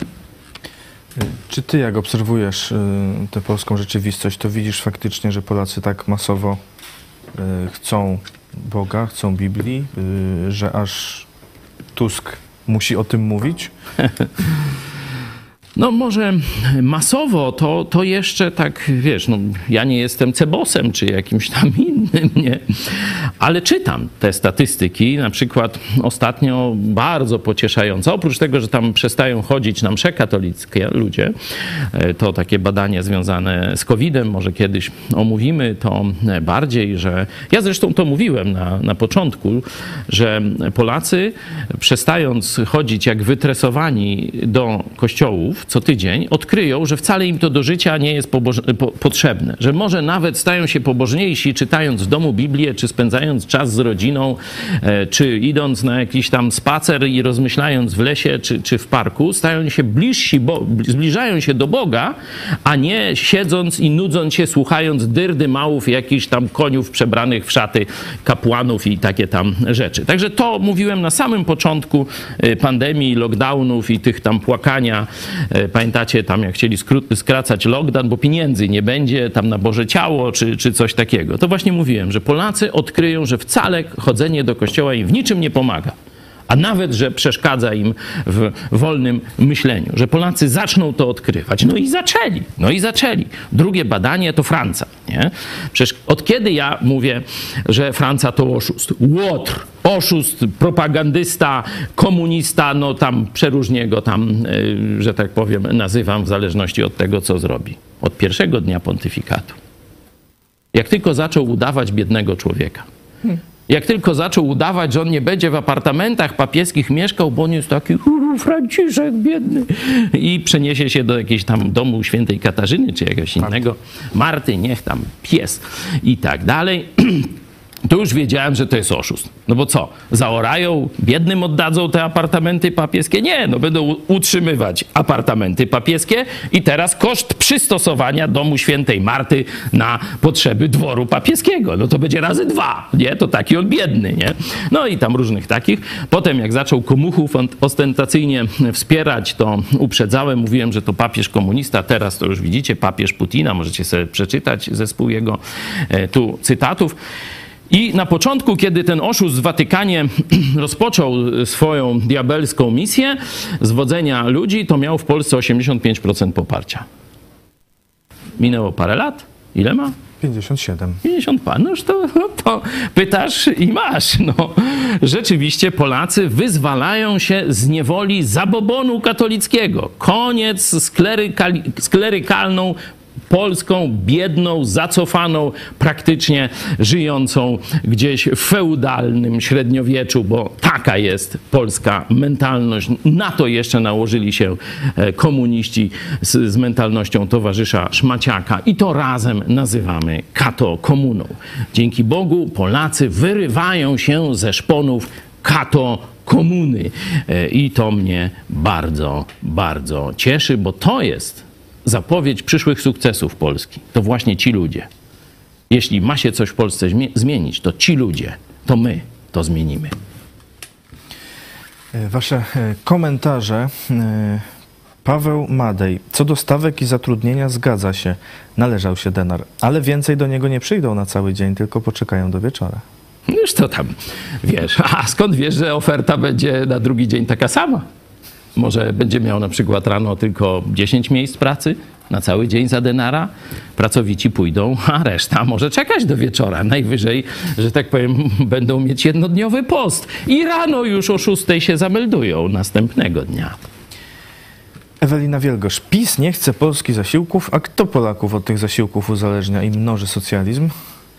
A: Czy ty, jak obserwujesz tę polską rzeczywistość, to widzisz faktycznie, że Polacy tak masowo chcą Boga, chcą Biblii, że aż Tusk musi o tym mówić?
C: No może masowo to jeszcze tak, wiesz, no ja nie jestem Cebosem czy jakimś tam innym, nie? Ale czytam te statystyki, na przykład ostatnio bardzo pocieszające. Oprócz tego, że tam przestają chodzić na msze katolickie ludzie, to takie badania związane z COVID-em, może kiedyś omówimy to bardziej, że ja zresztą to mówiłem na początku, że Polacy przestając chodzić jak wytresowani do kościołów co tydzień, odkryją, że wcale im to do życia nie jest potrzebne. Że może nawet stają się pobożniejsi, czytając w domu Biblię, czy spędzając czas z rodziną, czy idąc na jakiś tam spacer i rozmyślając w lesie, czy w parku, stają się bliżsi, zbliżają się do Boga, a nie siedząc i nudząc się, słuchając dyrdy małów, jakichś tam koniów przebranych w szaty kapłanów i takie tam rzeczy. Także to mówiłem na samym początku pandemii, lockdownów i tych tam płakania. Pamiętacie tam, jak chcieli skracać lockdown, bo pieniędzy nie będzie tam na Boże Ciało, czy coś takiego. To właśnie mówiłem, że Polacy odkryją, że wcale chodzenie do kościoła im w niczym nie pomaga. A nawet, że przeszkadza im w wolnym myśleniu. Że Polacy zaczną to odkrywać. No i zaczęli. Drugie badanie to Franca. Nie? Przecież od kiedy ja mówię, że Franca to oszust? Łotr, oszust, propagandysta, komunista, no tam przeróżnie go tam, że tak powiem, nazywam w zależności od tego, co zrobi. Od pierwszego dnia pontyfikatu. Jak tylko zaczął udawać biednego człowieka. Jak tylko zaczął udawać, że on nie będzie w apartamentach papieskich mieszkał, bo on jest taki Franciszek biedny i przeniesie się do jakiegoś tam domu świętej Katarzyny czy jakiegoś innego, Marty, niech tam pies i tak dalej, to już wiedziałem, że to jest oszust. No bo co? Zaorają, biednym oddadzą te apartamenty papieskie? Nie, no będą utrzymywać apartamenty papieskie i teraz koszt przystosowania domu świętej Marty na potrzeby dworu papieskiego. No to będzie razy 2, nie? To taki on biedny, nie? No i tam różnych takich. Potem jak zaczął komuchów ostentacyjnie wspierać, to uprzedzałem, mówiłem, że to papież komunista. Teraz to już widzicie, papież Putina. Możecie sobie przeczytać zespół jego tu cytatów. I na początku, kiedy ten oszust w Watykanie rozpoczął swoją diabelską misję zwodzenia ludzi, to miał w Polsce 85% poparcia. Minęło parę lat. Ile ma?
A: 57.
C: 50 pan, no już to pytasz i masz. No, rzeczywiście Polacy wyzwalają się z niewoli zabobonu katolickiego. Koniec z klerykalną Polską, biedną, zacofaną, praktycznie żyjącą gdzieś w feudalnym średniowieczu, bo taka jest polska mentalność. Na to jeszcze nałożyli się komuniści z mentalnością towarzysza Szmaciaka i to razem nazywamy kato-komuną. Dzięki Bogu Polacy wyrywają się ze szponów kato-komuny i to mnie bardzo, bardzo cieszy, bo to jest zapowiedź przyszłych sukcesów Polski. To właśnie ci ludzie. Jeśli ma się coś w Polsce zmienić, to ci ludzie, to my to zmienimy.
A: Wasze komentarze. Paweł Madej. Co do stawek i zatrudnienia zgadza się. Należał się denar. Ale więcej do niego nie przyjdą na cały dzień, tylko poczekają do wieczora.
C: Już to tam, wiesz. A skąd wiesz, że oferta będzie na drugi dzień taka sama? Może będzie miał na przykład rano tylko 10 miejsc pracy na cały dzień za denara. Pracowici pójdą, a reszta może czekać do wieczora. Najwyżej, że tak powiem, będą mieć jednodniowy post. I rano już o 6 się zameldują następnego dnia.
A: Ewelina Wielgosz. PiS nie chce Polski zasiłków, a kto Polaków od tych zasiłków uzależnia i mnoży socjalizm?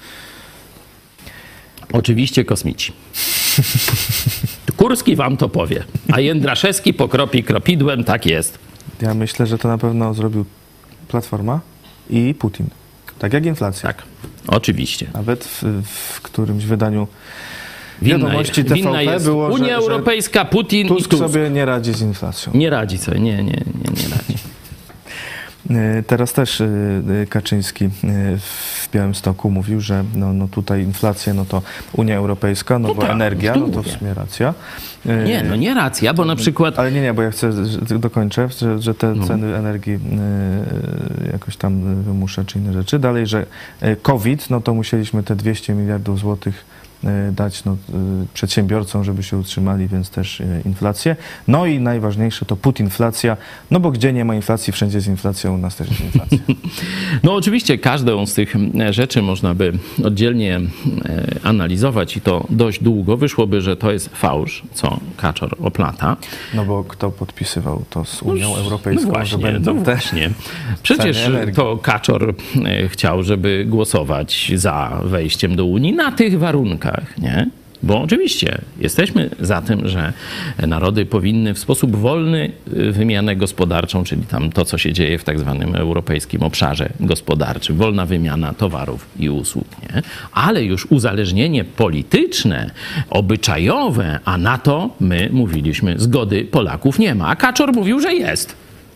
C: Oczywiście kosmici. Kurski wam to powie, a Jędraszewski pokropi kropidłem, tak jest.
A: Ja myślę, że to na pewno zrobił Platforma i Putin. Tak jak inflacja.
C: Tak, oczywiście.
A: Nawet w którymś wydaniu wiadomości TVP
C: jest
A: było,
C: Unia
A: że
C: Europejska, Putin
A: Tusk
C: i Tusk
A: sobie nie radzi z inflacją.
C: Nie radzi sobie, nie radzi.
A: Teraz też Kaczyński w Białymstoku mówił, że no tutaj inflacja, no to Unia Europejska, no bo
C: tak,
A: energia, no to w sumie racja.
C: Nie, no nie racja, bo na przykład...
A: Ale nie, bo ja chcę, dokończę, że te ceny energii jakoś tam wymuszę, czy inne rzeczy. Dalej, że COVID, no to musieliśmy te 200 miliardów złotych dać przedsiębiorcom, żeby się utrzymali, więc też inflację. No i najważniejsze to putinflacja, no bo gdzie nie ma inflacji, wszędzie jest inflacja, u nas też jest inflacja.
C: No oczywiście każdą z tych rzeczy można by oddzielnie analizować i to dość długo. Wyszłoby, że to jest fałsz, co Kaczor oplata.
A: No bo kto podpisywał to z Unią Europejską,
C: właśnie,
A: że będą
C: właśnie. Przecież
A: ceny energii.
C: to Kaczor chciał, żeby głosować za wejściem do Unii na tych warunkach, nie? Bo oczywiście jesteśmy za tym, że narody powinny w sposób wolny wymianę gospodarczą, czyli tam to, co się dzieje w tak zwanym europejskim obszarze gospodarczym, wolna wymiana towarów i usług, nie? Ale już uzależnienie polityczne, obyczajowe, a na to my mówiliśmy, zgody Polaków nie ma. A Kaczor mówił, że jest.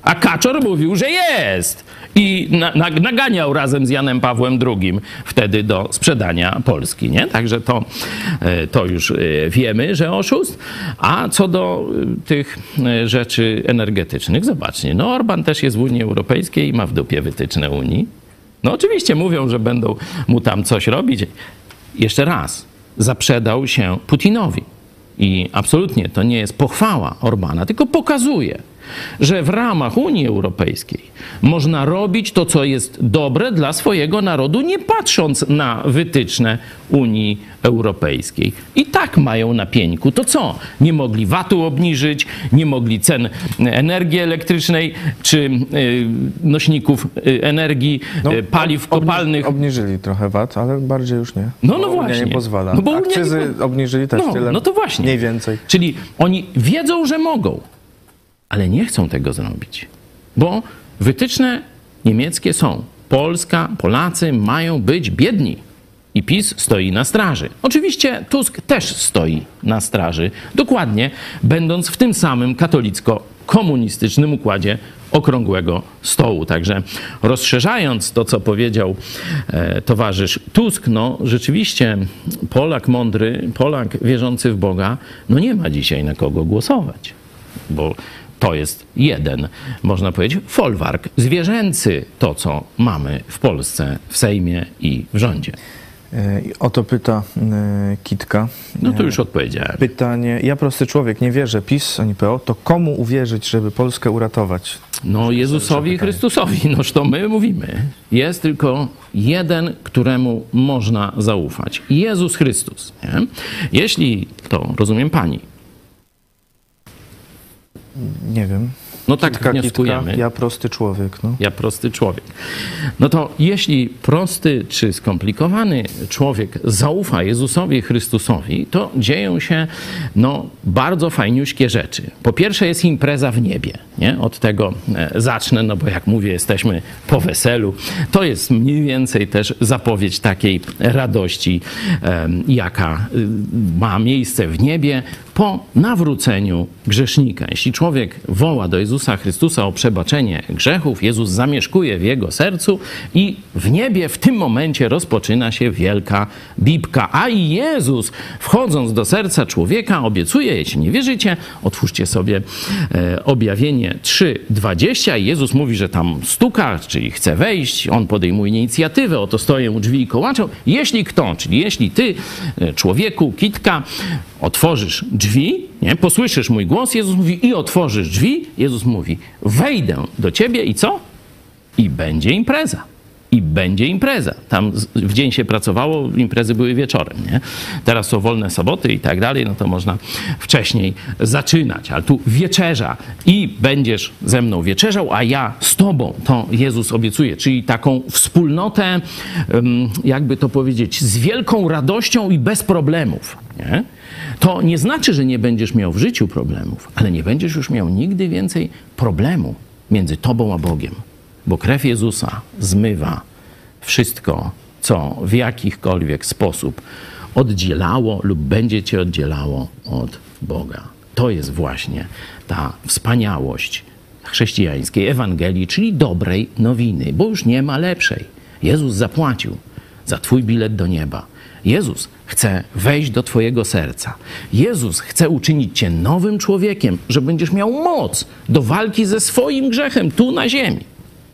C: I naganiał razem z Janem Pawłem II wtedy do sprzedania Polski, nie? Także to już wiemy, że oszust. A co do tych rzeczy energetycznych, zobaczcie, no Orban też jest w Unii Europejskiej i ma w dupie wytyczne Unii. No oczywiście mówią, że będą mu tam coś robić. Jeszcze raz, zaprzedał się Putinowi. I absolutnie to nie jest pochwała Orbana, tylko pokazuje, że w ramach Unii Europejskiej można robić to, co jest dobre dla swojego narodu, nie patrząc na wytyczne Unii Europejskiej. I tak mają na pieńku. To co? Nie mogli VAT-u obniżyć, nie mogli cen energii elektrycznej, czy nośników energii, paliw kopalnych.
A: Obniżyli trochę VAT, ale bardziej już nie.
C: No
A: Unia
C: właśnie.
A: nie pozwala.
C: No bo Unia
A: akcyzy obniżyli też tyle.
C: No to właśnie.
A: Mniej więcej.
C: Czyli oni wiedzą, że mogą, ale nie chcą tego zrobić, bo wytyczne niemieckie są. Polacy mają być biedni. I PiS stoi na straży. Oczywiście Tusk też stoi na straży, dokładnie będąc w tym samym katolicko-komunistycznym układzie okrągłego stołu. Także rozszerzając to, co powiedział towarzysz Tusk, no rzeczywiście Polak mądry, Polak wierzący w Boga, no nie ma dzisiaj na kogo głosować, bo to jest jeden, można powiedzieć, folwark zwierzęcy, to co mamy w Polsce, w Sejmie i w rządzie.
A: O to pyta Kitka.
C: No to już odpowiedziałem.
A: Pytanie, ja prosty człowiek, nie wierzę PiS ani PO, to komu uwierzyć, żeby Polskę uratować?
C: No Jezusowi Chrystusowi, noż to my mówimy. Jest tylko jeden, któremu można zaufać. Jezus Chrystus. Nie? Jeśli to, rozumiem pani.
A: Nie wiem.
C: No tak wnioskujemy.
A: Ja prosty człowiek. No.
C: Ja prosty człowiek. No to jeśli prosty czy skomplikowany człowiek zaufa Jezusowi Chrystusowi, to dzieją się bardzo fajniuśkie rzeczy. Po pierwsze jest impreza w niebie. Nie? Od tego zacznę, no bo jak mówię, jesteśmy po weselu. To jest mniej więcej też zapowiedź takiej radości, jaka ma miejsce w niebie po nawróceniu grzesznika. Jeśli człowiek woła do Jezusa Chrystusa o przebaczenie grzechów, Jezus zamieszkuje w jego sercu i w niebie w tym momencie rozpoczyna się wielka bibka. A i Jezus, wchodząc do serca człowieka, obiecuje, jeśli nie wierzycie, otwórzcie sobie Objawienie 3:20 i Jezus mówi, że tam stuka, czyli chce wejść, on podejmuje inicjatywę, oto stoję u drzwi i kołaczę. Jeśli kto, czyli jeśli ty, człowieku, Kitka, otworzysz drzwi, nie? Posłyszysz mój głos, Jezus mówi, i otworzysz drzwi, Jezus mówi, wejdę do ciebie i co? I będzie impreza. I będzie impreza. Tam w dzień się pracowało, imprezy były wieczorem, nie? Teraz są wolne soboty i tak dalej, no to można wcześniej zaczynać. Ale tu wieczerza i będziesz ze mną wieczerzał, a ja z tobą, to Jezus obiecuje. Czyli taką wspólnotę, jakby to powiedzieć, z wielką radością i bez problemów, nie? To nie znaczy, że nie będziesz miał w życiu problemów, ale nie będziesz już miał nigdy więcej problemu między tobą a Bogiem. Bo krew Jezusa zmywa wszystko, co w jakikolwiek sposób oddzielało lub będzie cię oddzielało od Boga. To jest właśnie ta wspaniałość chrześcijańskiej Ewangelii, czyli dobrej nowiny, bo już nie ma lepszej. Jezus zapłacił za twój bilet do nieba. Jezus chce wejść do twojego serca. Jezus chce uczynić cię nowym człowiekiem, że będziesz miał moc do walki ze swoim grzechem tu na ziemi.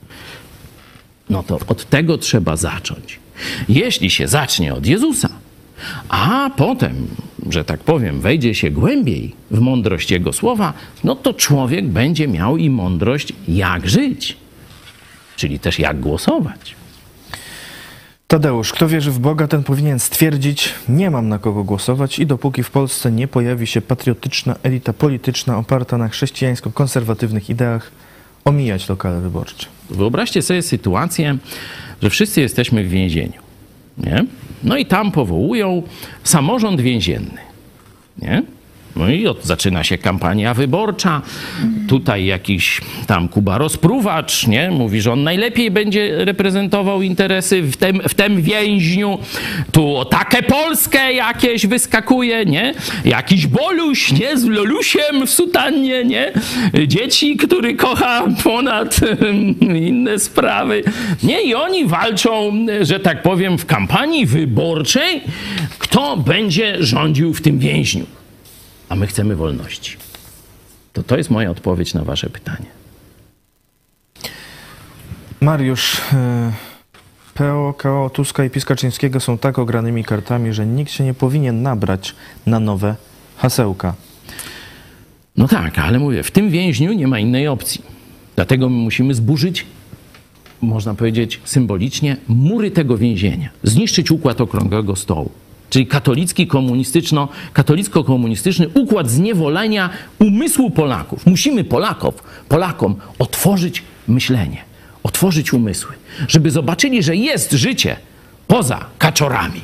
C: No to od tego trzeba zacząć. Jeśli się zacznie od Jezusa, A potem, że tak powiem, wejdzie się głębiej w mądrość Jego słowa, no to człowiek będzie miał i mądrość, jak żyć, czyli też jak głosować.
A: Tadeusz, kto wierzy w Boga, ten powinien stwierdzić, nie mam na kogo głosować i dopóki w Polsce nie pojawi się patriotyczna elita polityczna oparta na chrześcijańsko-konserwatywnych ideach, omijać lokale wyborcze.
C: Wyobraźcie sobie sytuację, że wszyscy jesteśmy w więzieniu, nie? No i tam powołują samorząd więzienny, nie? No i zaczyna się kampania wyborcza. Tutaj jakiś tam Kuba Rozpruwacz, nie? Mówi, że on najlepiej będzie reprezentował interesy w tym więźniu. Tu o takie Polskę jakieś wyskakuje, nie? Jakiś Boluś, nie? Z Lolusiem w sutannie, nie? Dzieci, który kocha ponad inne sprawy. Nie? I oni walczą, że tak powiem, w kampanii wyborczej, kto będzie rządził w tym więźniu. A my chcemy wolności. To jest moja odpowiedź na wasze pytanie.
A: Mariusz, PO, KO, Tuska i PiS Kaczyńskiego są tak ogranymi kartami, że nikt się nie powinien nabrać na nowe hasełka.
C: No tak, ale mówię, w tym więźniu nie ma innej opcji. Dlatego my musimy zburzyć, można powiedzieć symbolicznie, mury tego więzienia. Zniszczyć układ okrągłego stołu. Czyli katolicko-komunistyczny układ zniewolenia umysłu Polaków. Musimy Polakom otworzyć myślenie, otworzyć umysły, żeby zobaczyli, że jest życie poza kaczorami.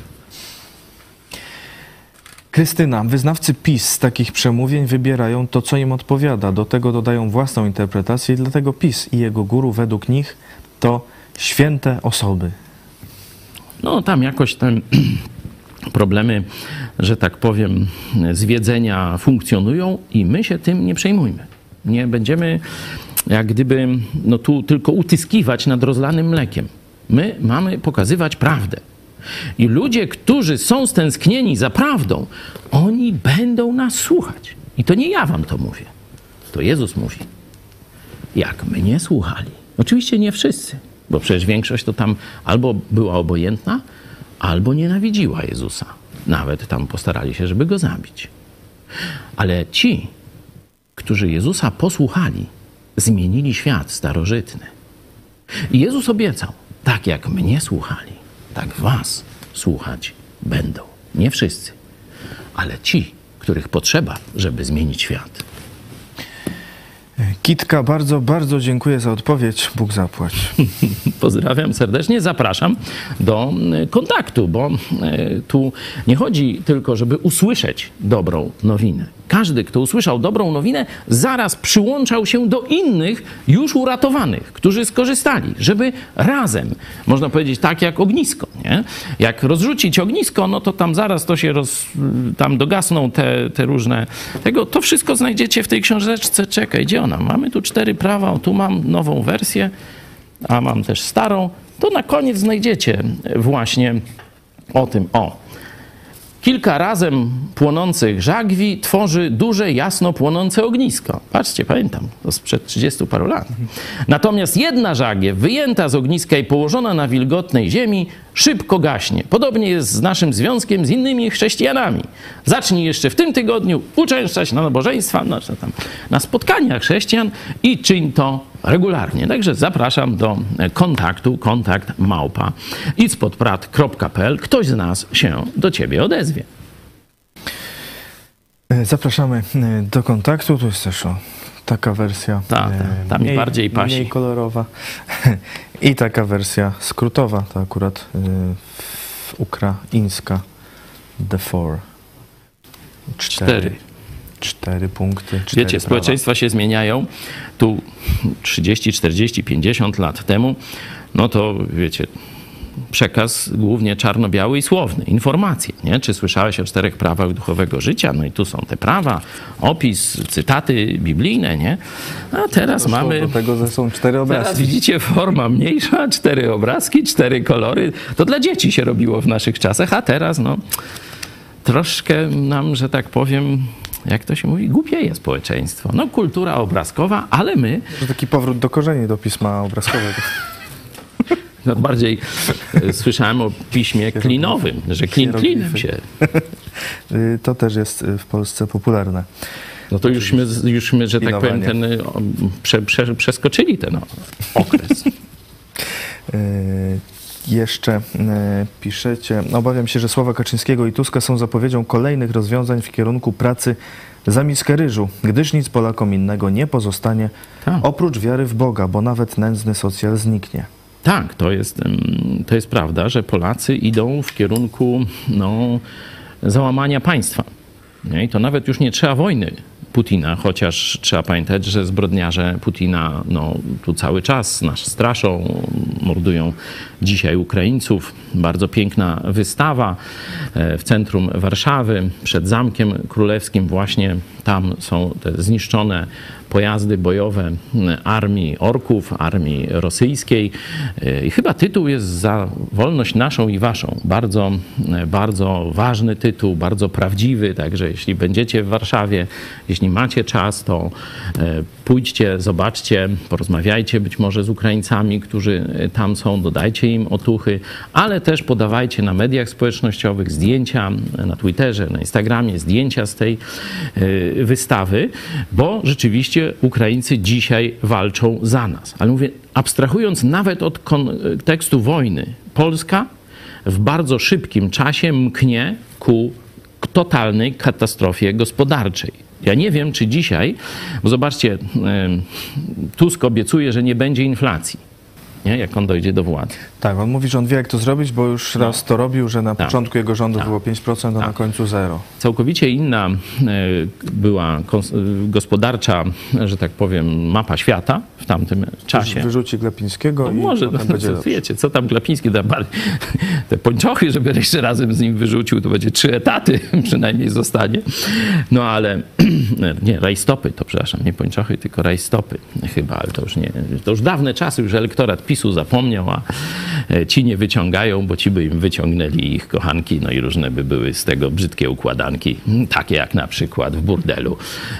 A: Krystyna, wyznawcy PiS z takich przemówień wybierają to, co im odpowiada. Do tego dodają własną interpretację i dlatego PiS i jego guru według nich to święte osoby.
C: No tam jakoś ten... problemy, że tak powiem, zwiedzenia funkcjonują i my się tym nie przejmujmy. Nie będziemy jak gdyby no tu tylko utyskiwać nad rozlanym mlekiem. My mamy pokazywać prawdę. I ludzie, którzy są stęsknieni za prawdą, oni będą nas słuchać. I to nie ja wam to mówię. To Jezus mówi. Jak mnie słuchali. Oczywiście nie wszyscy, bo przecież większość to tam albo była obojętna, albo nienawidziła Jezusa. Nawet tam postarali się, żeby go zabić. Ale ci, którzy Jezusa posłuchali, zmienili świat starożytny. I Jezus obiecał, tak jak mnie słuchali, tak was słuchać będą. Nie wszyscy, ale ci, których potrzeba, żeby zmienić świat.
A: Kitka, bardzo, bardzo dziękuję za odpowiedź. Bóg zapłać.
C: Pozdrawiam serdecznie, zapraszam do kontaktu, bo tu nie chodzi tylko, żeby usłyszeć dobrą nowinę. Każdy, kto usłyszał dobrą nowinę, zaraz przyłączał się do innych już uratowanych, którzy skorzystali, żeby razem, można powiedzieć tak jak ognisko, nie? Jak rozrzucić ognisko, no to tam zaraz to się tam dogasną te różne tego. To wszystko znajdziecie w tej książeczce. Czekaj, gdzie ona? Mamy tu 4 prawa, tu mam nową wersję, a mam też starą. To na koniec znajdziecie właśnie o tym. Kilka razem płonących żagwi tworzy duże, jasno płonące ognisko. Patrzcie, pamiętam, to sprzed 30 paru lat. Natomiast jedna żagiew wyjęta z ogniska i położona na wilgotnej ziemi szybko gaśnie. Podobnie jest z naszym związkiem z innymi chrześcijanami. Zacznij jeszcze w tym tygodniu uczęszczać na nabożeństwa, na spotkania chrześcijan i czyń to regularnie. Także zapraszam do kontaktu, kontakt@ispodprat.pl. Ktoś z nas się do ciebie odezwie.
A: Zapraszamy do kontaktu. Tu jest też taka wersja
C: ta mi bardziej pasi.
A: Mniej kolorowa. I taka wersja skrótowa, to akurat ukraińska. The Four. 4 punkty. 4
C: Wiecie,
A: prawa.
C: społeczeństwa się zmieniają. Tu 30, 40, 50 lat temu, no to wiecie, przekaz głównie czarno-biały i słowny, informacje, nie? Czy słyszałeś o 4 prawach duchowego życia? No i tu są te prawa, opis, cytaty biblijne, nie? A teraz mamy...
A: Do tego, że są 4 obrazki.
C: Teraz widzicie, forma mniejsza, 4 obrazki, 4 kolory. To dla dzieci się robiło w naszych czasach, a teraz no troszkę nam, że tak powiem, jak to się mówi, głupieje społeczeństwo. No kultura obrazkowa, ale my...
A: To taki powrót do korzeni, do pisma obrazkowego.
C: No, bardziej słyszałem o piśmie klinowym, że klin klinem się.
A: To też jest w Polsce popularne.
C: No to jużśmy, że tak powiem, przeskoczyli ten okres.
A: Jeszcze piszecie, obawiam się, że słowa Kaczyńskiego i Tuska są zapowiedzią kolejnych rozwiązań w kierunku pracy za miskę ryżu, gdyż nic Polakom innego nie pozostanie oprócz wiary w Boga, bo nawet nędzny socjal zniknie.
C: Tak, to jest prawda, że Polacy idą w kierunku załamania państwa. Nie? I to nawet już nie trzeba wojny Putina, chociaż trzeba pamiętać, że zbrodniarze Putina tu cały czas nas straszą, mordują dzisiaj Ukraińców. Bardzo piękna wystawa w centrum Warszawy, przed Zamkiem Królewskim właśnie. Tam są te zniszczone pojazdy bojowe armii orków, armii rosyjskiej. I chyba tytuł jest Za wolność naszą i waszą. Bardzo, bardzo ważny tytuł, bardzo prawdziwy. Także jeśli będziecie w Warszawie, jeśli macie czas, to pójdźcie, zobaczcie, porozmawiajcie być może z Ukraińcami, którzy tam są, dodajcie im otuchy, ale też podawajcie na mediach społecznościowych zdjęcia, na Twitterze, na Instagramie, zdjęcia z tej wystawy, bo rzeczywiście Ukraińcy dzisiaj walczą za nas. Ale mówię, abstrahując nawet od kontekstu wojny, Polska w bardzo szybkim czasie mknie ku totalnej katastrofie gospodarczej. Ja nie wiem, czy dzisiaj, bo zobaczcie, Tusk obiecuje, że nie będzie inflacji, nie? Jak on dojdzie do władzy.
A: Tak, on mówi, że on wie, jak to zrobić, bo już raz to robił, że na początku jego rządu było 5%, a na końcu 0%.
C: Całkowicie inna była gospodarcza, że tak powiem, mapa świata w tamtym czasie.
A: Wyrzuci Glapińskiego i
C: może,
A: potem będzie
C: wiecie, co tam Glapiński, te pończochy, żeby jeszcze razem z nim wyrzucił, to będzie 3 etaty przynajmniej zostanie. No ale, nie, rajstopy, to przepraszam, nie pończochy, tylko rajstopy chyba, ale to już dawne czasy, już elektorat PiS-u zapomniał, a ci nie wyciągają, bo ci by im wyciągnęli ich kochanki, no i różne by były z tego brzydkie układanki, takie jak na przykład w burdelu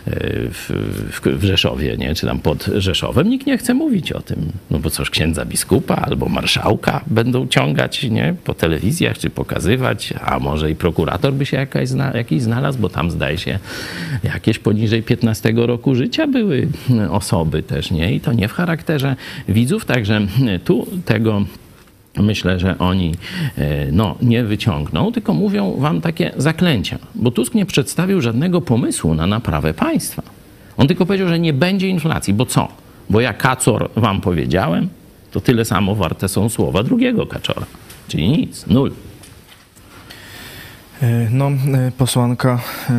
C: w Rzeszowie, nie? Czy tam pod Rzeszowem. Nikt nie chce mówić o tym, no bo cóż, księdza biskupa albo marszałka będą ciągać, nie? Po telewizjach, czy pokazywać, a może i prokurator by się jakiś znalazł, bo tam zdaje się jakieś poniżej 15 roku życia były osoby też, nie? I to nie w charakterze widzów, także tu tego myślę, że oni nie wyciągną, tylko mówią wam takie zaklęcia. Bo Tusk nie przedstawił żadnego pomysłu na naprawę państwa. On tylko powiedział, że nie będzie inflacji. Bo co? Bo ja Kacor wam powiedziałem, to tyle samo warte są słowa drugiego Kaczora. Czyli nic, 0.
A: Posłanka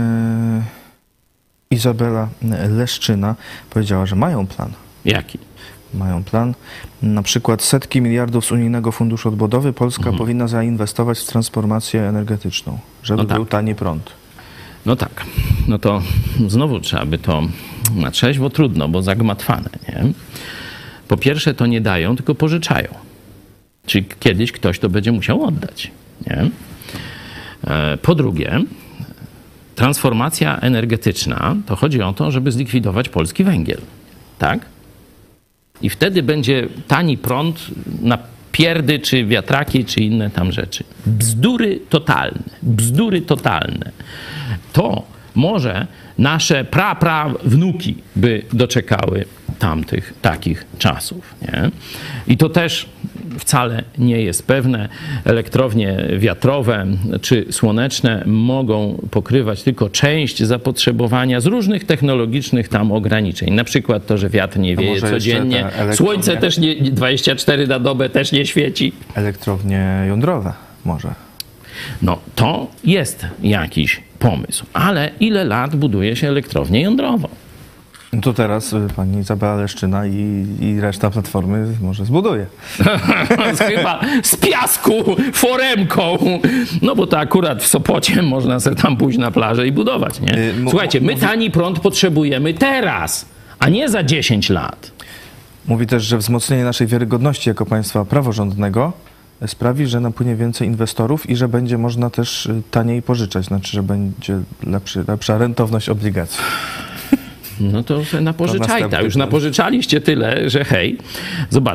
A: Izabela Leszczyna powiedziała, że mają plan.
C: Jaki?
A: Mają plan. Na przykład setki miliardów z Unijnego Funduszu Odbudowy Polska powinna zainwestować w transformację energetyczną, żeby był tani prąd.
C: No tak. No to znowu trzeba by to na trzeźwo trudno, bo zagmatwane, nie? Po pierwsze to nie dają, tylko pożyczają. Czyli kiedyś ktoś to będzie musiał oddać, nie? Po drugie, transformacja energetyczna to chodzi o to, żeby zlikwidować polski węgiel, tak? I wtedy będzie tani prąd na pierdy, czy wiatraki, czy inne tam rzeczy. Bzdury totalne. To może nasze wnuki by doczekały tamtych takich czasów, nie? I to też wcale nie jest pewne. Elektrownie wiatrowe czy słoneczne mogą pokrywać tylko część zapotrzebowania z różnych technologicznych tam ograniczeń. Na przykład to, że wiatr nie wieje codziennie, słońce też nie 24 na dobę też nie świeci.
A: Elektrownie jądrowe może.
C: No to jest jakiś pomysł. Ale ile lat buduje się elektrownię jądrową?
A: No to teraz pani Izabela Leszczyna i reszta Platformy może zbuduje.
C: Chyba z piasku, foremką. No bo to akurat w Sopocie można sobie tam pójść na plażę i budować, nie? Słuchajcie, my tani prąd potrzebujemy teraz, a nie za 10 lat.
A: Mówi też, że wzmocnienie naszej wiarygodności jako państwa praworządnego sprawi, że napłynie więcej inwestorów i że będzie można też taniej pożyczać. Znaczy, że będzie lepsza rentowność obligacji.
C: No to napożyczajcie. Już napożyczaliście tyle, że hej. Zobaczcie.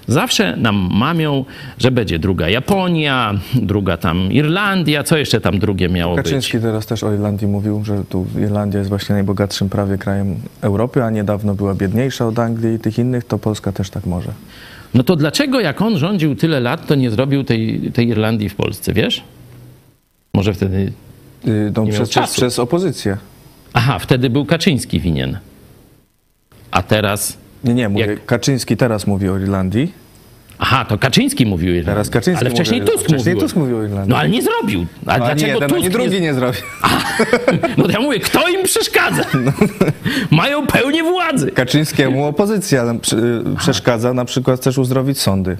C: Zawsze nam mamią, że będzie druga Japonia, druga tam Irlandia, co jeszcze tam drugie miało być?
A: Kaczyński teraz też o Irlandii mówił, że tu Irlandia jest właśnie najbogatszym prawie krajem Europy, a niedawno była biedniejsza od Anglii i tych innych, to Polska też tak może.
C: No to dlaczego jak on rządził tyle lat, to nie zrobił tej Irlandii w Polsce, wiesz? Może wtedy
A: No,
C: nie miał czasu.
A: przez opozycję.
C: Aha, wtedy był Kaczyński winien. A teraz...
A: Nie, mówię, Kaczyński teraz mówi o Irlandii.
C: Aha, to Kaczyński mówił o Irlandii.
A: Teraz Kaczyński
C: ale wcześniej
A: mówi,
C: Tusk mówił.
A: Wcześniej Tusk mówił o Irlandii.
C: No ale nie zrobił. A
A: No, ani
C: dlaczego
A: jeden,
C: Tusk
A: ani drugi nie zrobił.
C: No to ja mówię, kto im przeszkadza? Mają pełnię władzy.
A: Kaczyńskiemu opozycja przeszkadza na przykład też uzdrowić sądy.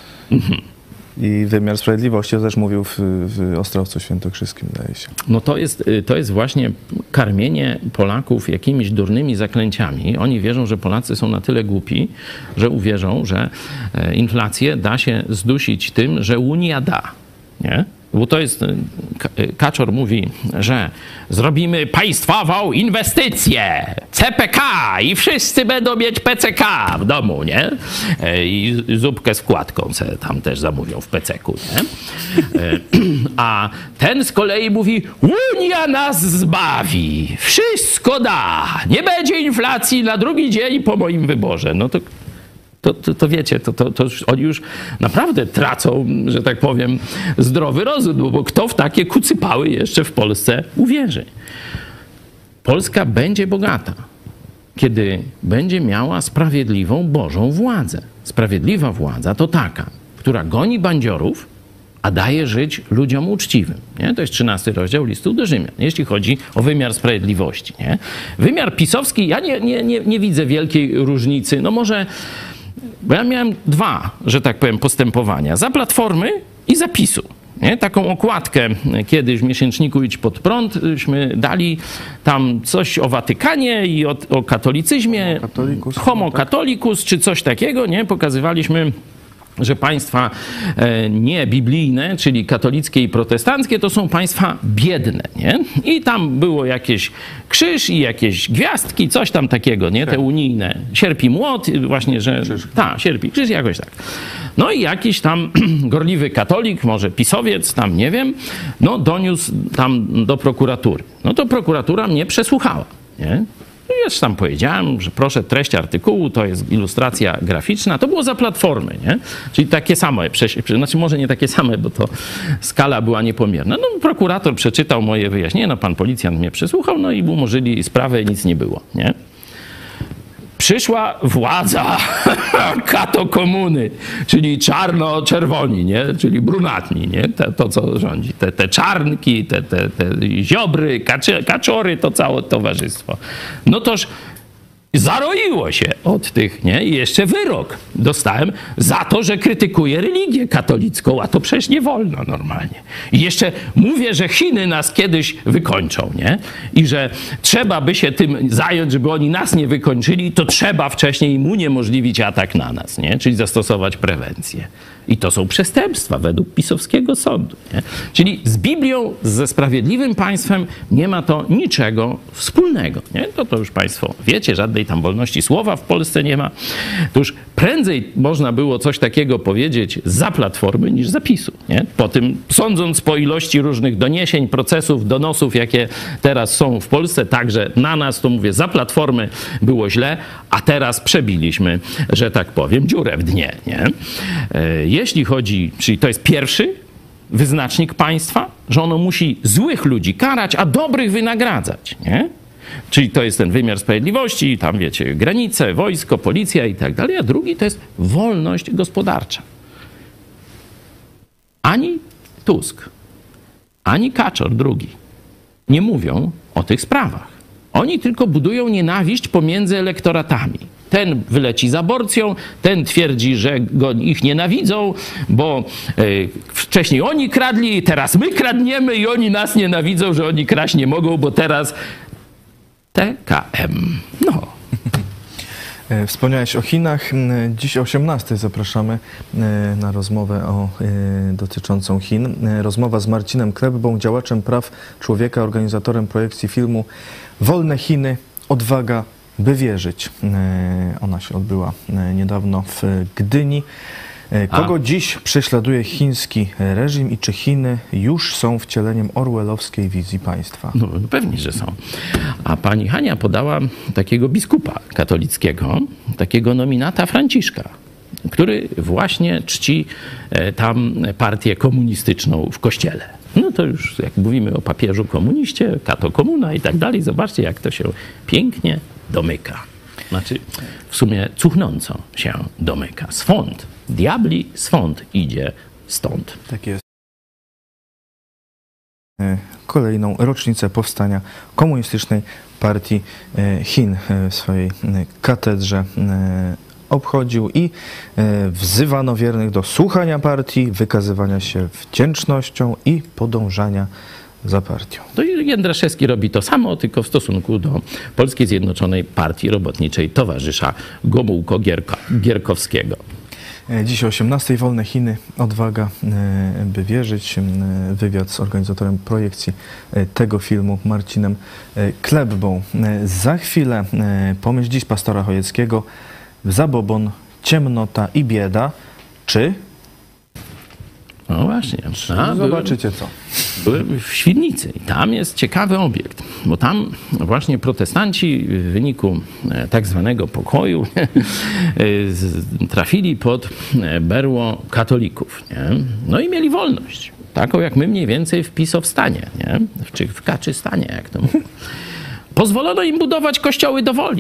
A: I wymiar sprawiedliwości, to też mówił w Ostrowcu Świętokrzyskim, wydaje się.
C: No to jest właśnie karmienie Polaków jakimiś durnymi zaklęciami. Oni wierzą, że Polacy są na tyle głupi, że uwierzą, że inflację da się zdusić tym, że Unia da. Nie? Bo to jest, Kaczor mówi, że zrobimy państwową inwestycję, CPK i wszyscy będą mieć PCK w domu, nie? I zupkę z wkładką se tam też zamówią w PCK-u, nie? A ten z kolei mówi, Unia nas zbawi, wszystko da, nie będzie inflacji na drugi dzień po moim wyborze. No to wiecie, to już, oni już naprawdę tracą, że tak powiem, zdrowy rozum, bo kto w takie kucypały jeszcze w Polsce uwierzy? Polska będzie bogata, kiedy będzie miała sprawiedliwą Bożą władzę. Sprawiedliwa władza to taka, która goni bandziorów, a daje żyć ludziom uczciwym. Nie? To jest 13 rozdział listu do Rzymian, jeśli chodzi o wymiar sprawiedliwości. Nie? Wymiar pisowski, ja nie widzę wielkiej różnicy. No może... Bo ja miałem dwa, że tak powiem, postępowania. Za Platformy i za PiS-u. Nie? Taką okładkę kiedyś w miesięczniku Idź Pod Prądśmy dali tam coś o Watykanie i o katolicyzmie. Homo Catholicus, czy coś takiego. Nie? Pokazywaliśmy, że państwa niebiblijne, czyli katolickie i protestanckie, to są państwa biedne, nie? I tam było jakieś krzyż i jakieś gwiazdki, coś tam takiego, nie? Te unijne. Sierp i młot, właśnie, że... Tak, sierp i krzyż, jakoś tak. No i jakiś tam gorliwy katolik, może pisowiec, tam nie wiem, no doniósł tam do prokuratury. No to prokuratura mnie przesłuchała, nie? Już tam powiedziałem, że proszę, treść artykułu to jest ilustracja graficzna. To było za Platformy, nie? Czyli takie same, znaczy może nie takie same, bo to skala była niepomierna. No prokurator przeczytał moje wyjaśnienie, no pan policjant mnie przesłuchał, no i umorzyli sprawę i nic nie było, nie? Przyszła władza kato komuny, czyli czarno-czerwoni, nie? Czyli brunatni, nie? To co rządzi. Te czarnki, te ziobry, kaczory, to całe towarzystwo. No toż zaroiło się od tych, nie? I jeszcze wyrok dostałem za to, że krytykuję religię katolicką, a to przecież nie wolno normalnie. I jeszcze mówię, że Chiny nas kiedyś wykończą, nie? I że trzeba by się tym zająć, żeby oni nas nie wykończyli, to trzeba wcześniej im uniemożliwić atak na nas, nie? Czyli zastosować prewencję. I to są przestępstwa według pisowskiego sądu, nie? Czyli z Biblią, ze sprawiedliwym państwem nie ma to niczego wspólnego, nie? To już państwo wiecie, żadnej tam wolności słowa w Polsce nie ma. To już prędzej można było coś takiego powiedzieć za Platformy niż za PiS-u, nie? Po tym, sądząc po ilości różnych doniesień, procesów, donosów, jakie teraz są w Polsce, także na nas, to mówię, za Platformy było źle, a teraz przebiliśmy, że tak powiem, dziurę w dnie, nie? Jeśli chodzi, czyli to jest pierwszy wyznacznik państwa, że ono musi złych ludzi karać, a dobrych wynagradzać, nie? Czyli to jest ten wymiar sprawiedliwości, tam wiecie, granice, wojsko, policja i tak dalej, a drugi to jest wolność gospodarcza. Ani Tusk, ani Kaczor drugi nie mówią o tych sprawach. Oni tylko budują nienawiść pomiędzy elektoratami. Ten wyleci z aborcją, ten twierdzi, że ich nienawidzą, bo wcześniej oni kradli, teraz my kradniemy i oni nas nienawidzą, że oni kraść nie mogą, bo teraz TKM. No.
A: Wspomniałeś o Chinach. Dziś o 18:00 zapraszamy na rozmowę dotyczącą Chin. Rozmowa z Marcinem Klebbą, działaczem praw człowieka, organizatorem projekcji filmu Wolne Chiny, odwaga by wierzyć. Ona się odbyła niedawno w Gdyni. Kogo dziś prześladuje chiński reżim i czy Chiny już są wcieleniem orwellowskiej wizji państwa?
C: No pewnie, że są. A pani Hania podała takiego biskupa katolickiego, takiego nominata Franciszka, który właśnie czci tam partię komunistyczną w kościele. No to już jak mówimy o papieżu komuniście, kato komuna i tak dalej, zobaczcie jak to się pięknie domyka. Znaczy w sumie cuchnąco się domyka. Swąd, diabli swąd idzie stąd.
A: Tak jest. Kolejną rocznicę powstania Komunistycznej Partii Chin w swojej katedrze obchodził i wzywano wiernych do słuchania partii, wykazywania się wdzięcznością i podążania za partią.
C: To Jędraszewski robi to samo, tylko w stosunku do Polskiej Zjednoczonej Partii Robotniczej towarzysza Gomułko-Gierkowskiego.
A: Dziś o 18:00 Wolne Chiny, odwaga, by wierzyć. Wywiad z organizatorem projekcji tego filmu, Marcinem Klebbą. Za chwilę pomyśl dziś pastora Chojeckiego, zabobon, ciemnota i bieda, czy...
C: No właśnie.
A: Zobaczycie co.
C: Byłem w Świdnicy i tam jest ciekawy obiekt, bo tam właśnie protestanci w wyniku tak zwanego pokoju trafili pod berło katolików. Nie? No i mieli wolność. Taką jak my mniej więcej w pisowstanie, nie? Czy w Kaczystanie, jak to mówią. Pozwolono im budować kościoły do woli.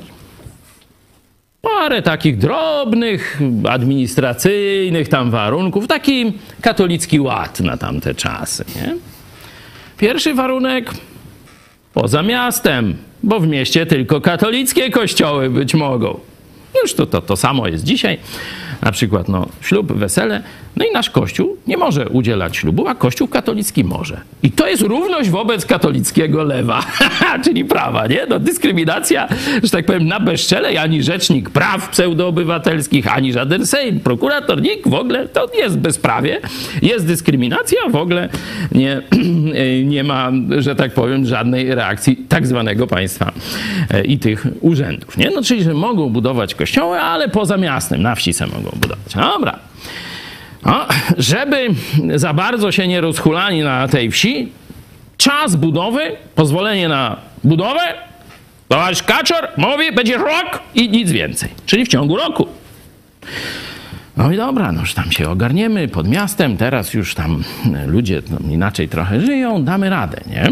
C: Parę takich drobnych, administracyjnych tam warunków, taki katolicki ład na tamte czasy, nie? Pierwszy warunek poza miastem, bo w mieście tylko katolickie kościoły być mogą. Już to samo jest dzisiaj. Na przykład ślub, wesele. No i nasz Kościół nie może udzielać ślubu, a Kościół katolicki może. I to jest równość wobec katolickiego lewa, czyli prawa, nie? No, dyskryminacja, że tak powiem, na bezczele, ani rzecznik praw pseudoobywatelskich, ani żaden sejm, prokurator, nikt w ogóle, to jest bezprawie, jest dyskryminacja, w ogóle nie ma, że tak powiem, żadnej reakcji tak zwanego państwa i tych urzędów, nie? No, czyli, że mogą budować kościoły, ale poza miastem, na wsi se mogą budować. Dobra. No, żeby za bardzo się nie rozhulali na tej wsi, czas budowy, pozwolenie na budowę, towarzysz Kaczor mówi, będzie rok i nic więcej. Czyli w ciągu roku. No i dobra, już tam się ogarniemy pod miastem, teraz już tam ludzie inaczej trochę żyją, damy radę, nie?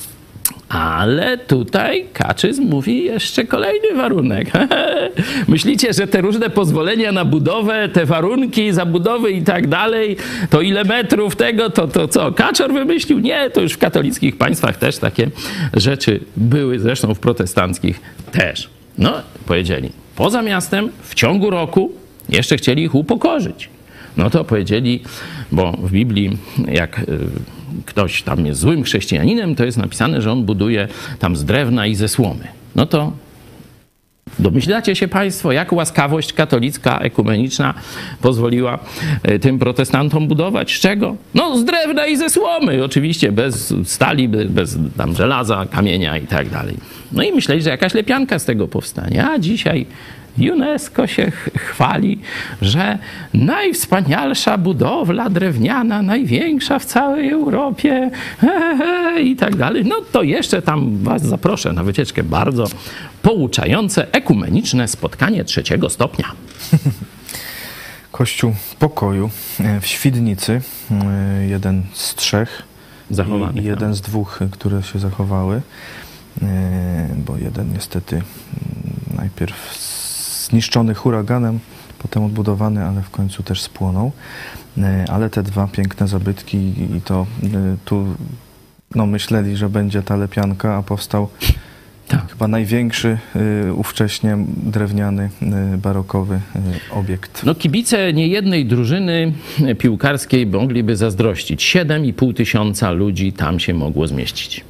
C: Ale tutaj Kaczyz mówi jeszcze kolejny warunek. Myślicie, że te różne pozwolenia na budowę, te warunki zabudowy i tak dalej, to ile metrów tego, to co? Kaczor wymyślił? Nie, to już w katolickich państwach też takie rzeczy były, zresztą w protestanckich też. No, powiedzieli, poza miastem, w ciągu roku, jeszcze chcieli ich upokorzyć. No to powiedzieli, bo w Biblii jak ktoś tam jest złym chrześcijaninem, to jest napisane, że on buduje tam z drewna i ze słomy. No to domyślacie się państwo, jak łaskawość katolicka, ekumeniczna pozwoliła tym protestantom budować? Z czego? No z drewna i ze słomy. Oczywiście bez stali, bez tam żelaza, kamienia i tak dalej. No i myśleli, że jakaś lepianka z tego powstanie. A dzisiaj UNESCO się chwali, że najwspanialsza budowla drewniana, największa w całej Europie i tak dalej. No to jeszcze tam was zaproszę na wycieczkę bardzo pouczające, ekumeniczne spotkanie 3. stopnia.
A: Kościół Pokoju w Świdnicy, jeden z 3
C: zachowanych,
A: i jeden z 2, które się zachowały, bo jeden niestety najpierw zniszczony huraganem, potem odbudowany, ale w końcu też spłonął. Ale te 2 piękne zabytki i to tu myśleli, że będzie ta lepianka, a powstał chyba największy ówcześnie drewniany, barokowy obiekt.
C: No kibice niejednej drużyny piłkarskiej mogliby zazdrościć. 7,5 tysiąca ludzi tam się mogło zmieścić.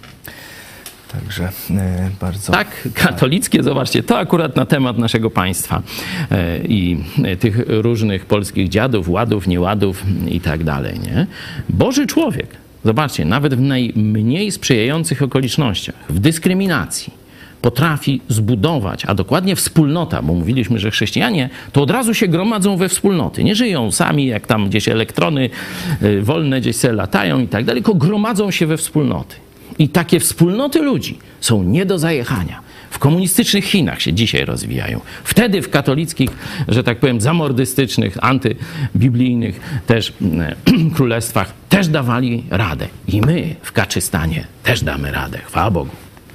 A: Także bardzo...
C: Tak, katolickie, zobaczcie, to akurat na temat naszego państwa i tych różnych polskich dziadów, ładów, nieładów i tak dalej, nie? Boży człowiek, zobaczcie, nawet w najmniej sprzyjających okolicznościach, w dyskryminacji, potrafi zbudować, a dokładnie wspólnota, bo mówiliśmy, że chrześcijanie to od razu się gromadzą we wspólnoty. Nie żyją sami, jak tam gdzieś elektrony wolne gdzieś se latają i tak dalej, tylko gromadzą się we wspólnoty. I takie wspólnoty ludzi są nie do zajechania. W komunistycznych Chinach się dzisiaj rozwijają. Wtedy w katolickich, że tak powiem, zamordystycznych, antybiblijnych też królestwach też dawali radę. I my w Kaczystanie też damy radę. Chwała Bogu.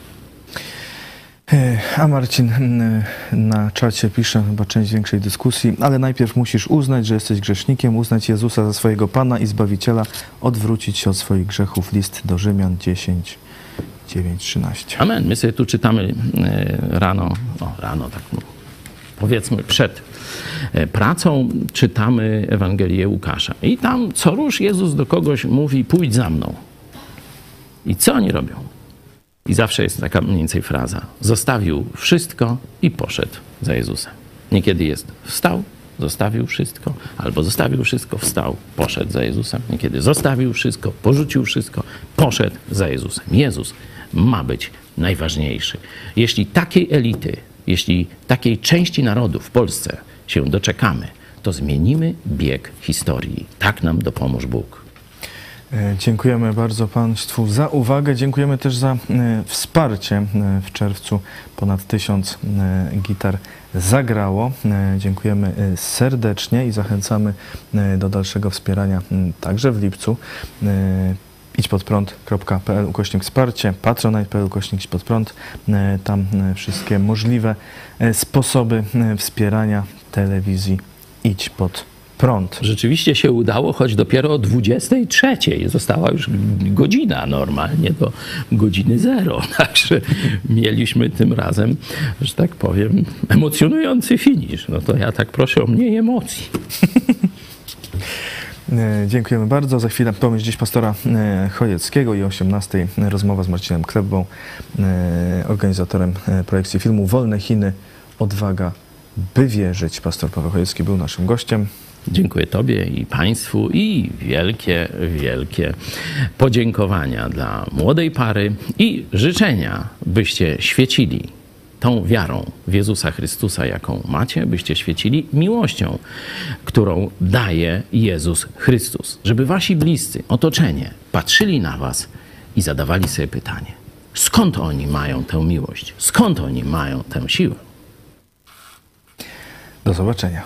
A: A Marcin na czacie pisze chyba część większej dyskusji, ale najpierw musisz uznać, że jesteś grzesznikiem, uznać Jezusa za swojego Pana i Zbawiciela, odwrócić się od swoich grzechów. List do Rzymian 10, 9, 13.
C: Amen. My sobie tu czytamy rano, tak powiedzmy przed pracą, czytamy Ewangelię Łukasza. I tam co rusz Jezus do kogoś mówi: pójdź za mną. I co oni robią? I zawsze jest taka mniej więcej fraza: zostawił wszystko i poszedł za Jezusem. Niekiedy jest wstał, zostawił wszystko, albo zostawił wszystko, wstał, poszedł za Jezusem. Niekiedy zostawił wszystko, porzucił wszystko, poszedł za Jezusem. Jezus ma być najważniejszy. Jeśli takiej elity, jeśli takiej części narodu w Polsce się doczekamy, to zmienimy bieg historii. Tak nam dopomóż Bóg.
A: Dziękujemy bardzo Państwu za uwagę. Dziękujemy też za wsparcie. W czerwcu ponad 1000 gitar zagrało. Dziękujemy serdecznie i zachęcamy do dalszego wspierania także w lipcu. idźpodprąd.pl/wsparcie, patronite.pl/idźpodprąd. Tam wszystkie możliwe sposoby wspierania telewizji Idź Pod Prąd.
C: Rzeczywiście się udało, choć dopiero o 23:00 została już godzina, normalnie do godziny 0. Także mieliśmy tym razem, że tak powiem, emocjonujący finisz. No to ja tak proszę o mniej emocji.
A: Dziękujemy bardzo. Za chwilę pomyśl dziś pastora Chojeckiego i o 18:00 rozmowa z Marcinem Klebbą, organizatorem projekcji filmu Wolne Chiny. Odwaga, by wierzyć. Pastor Paweł Chojecki był naszym gościem.
C: Dziękuję Tobie i Państwu i wielkie, wielkie podziękowania dla młodej pary i życzenia, byście świecili tą wiarą w Jezusa Chrystusa, jaką macie, byście świecili miłością, którą daje Jezus Chrystus. Żeby wasi bliscy, otoczenie patrzyli na was i zadawali sobie pytanie: skąd oni mają tę miłość? Skąd oni mają tę siłę?
A: Do zobaczenia.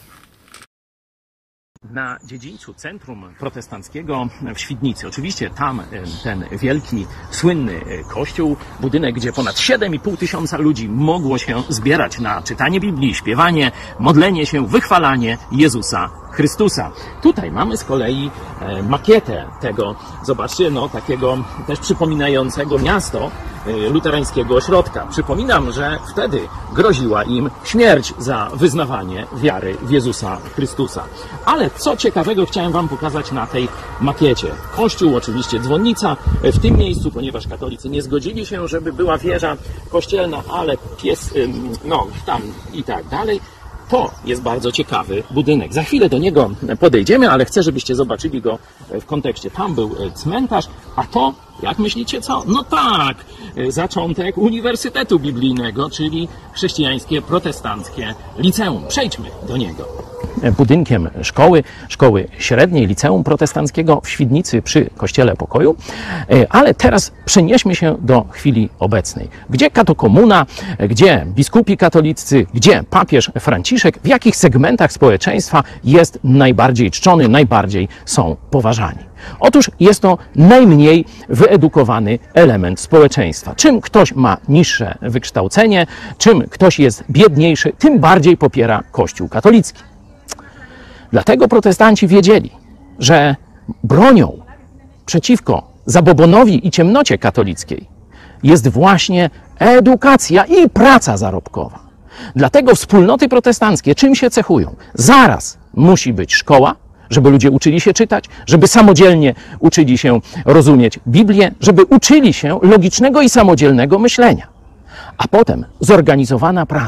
C: Na dziedzińcu Centrum Protestanckiego w Świdnicy. Oczywiście tam ten wielki, słynny kościół, budynek, gdzie ponad 7,5 tysiąca ludzi mogło się zbierać na czytanie Biblii, śpiewanie, modlenie się, wychwalanie Jezusa Chrystusa. Tutaj mamy z kolei makietę tego, zobaczcie, no takiego też przypominającego miasto luterańskiego ośrodka. Przypominam, że wtedy groziła im śmierć za wyznawanie wiary w Jezusa Chrystusa. Ale co ciekawego chciałem wam pokazać na tej makiecie. Kościół, oczywiście dzwonnica w tym miejscu, ponieważ katolicy nie zgodzili się, żeby była wieża kościelna, ale pies, no tam i tak dalej. To jest bardzo ciekawy budynek. Za chwilę do niego podejdziemy, ale chcę, żebyście zobaczyli go w kontekście. Tam był cmentarz, a to, jak myślicie, co? No tak, zaczątek Uniwersytetu Biblijnego, czyli chrześcijańskie, protestanckie liceum. Przejdźmy do niego. Budynkiem szkoły średniej, liceum protestanckiego w Świdnicy przy Kościele Pokoju. Ale teraz przenieśmy się do chwili obecnej. Gdzie katokomuna, gdzie biskupi katolicy, gdzie papież Franciszek, w jakich segmentach społeczeństwa jest najbardziej czczony, najbardziej są poważani? Otóż jest to najmniej wyedukowany element społeczeństwa. Czym ktoś ma niższe wykształcenie, czym ktoś jest biedniejszy, tym bardziej popiera Kościół katolicki. Dlatego protestanci wiedzieli, że bronią przeciwko zabobonowi i ciemnocie katolickiej jest właśnie edukacja i praca zarobkowa. Dlatego wspólnoty protestanckie czym się cechują? Zaraz musi być szkoła, żeby ludzie uczyli się czytać, żeby samodzielnie uczyli się rozumieć Biblię, żeby uczyli się logicznego i samodzielnego myślenia. A potem zorganizowana praca.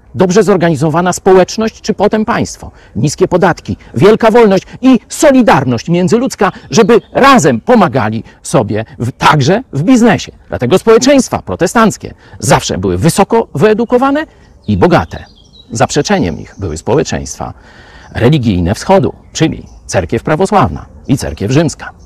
E: dobrze zorganizowana społeczność, czy potem państwo. Niskie podatki, wielka wolność i solidarność międzyludzka, żeby razem pomagali sobie także w biznesie. Dlatego społeczeństwa protestanckie zawsze były wysoko wyedukowane i bogate. Zaprzeczeniem ich były społeczeństwa religijne wschodu, czyli cerkiew prawosławna i cerkiew rzymska.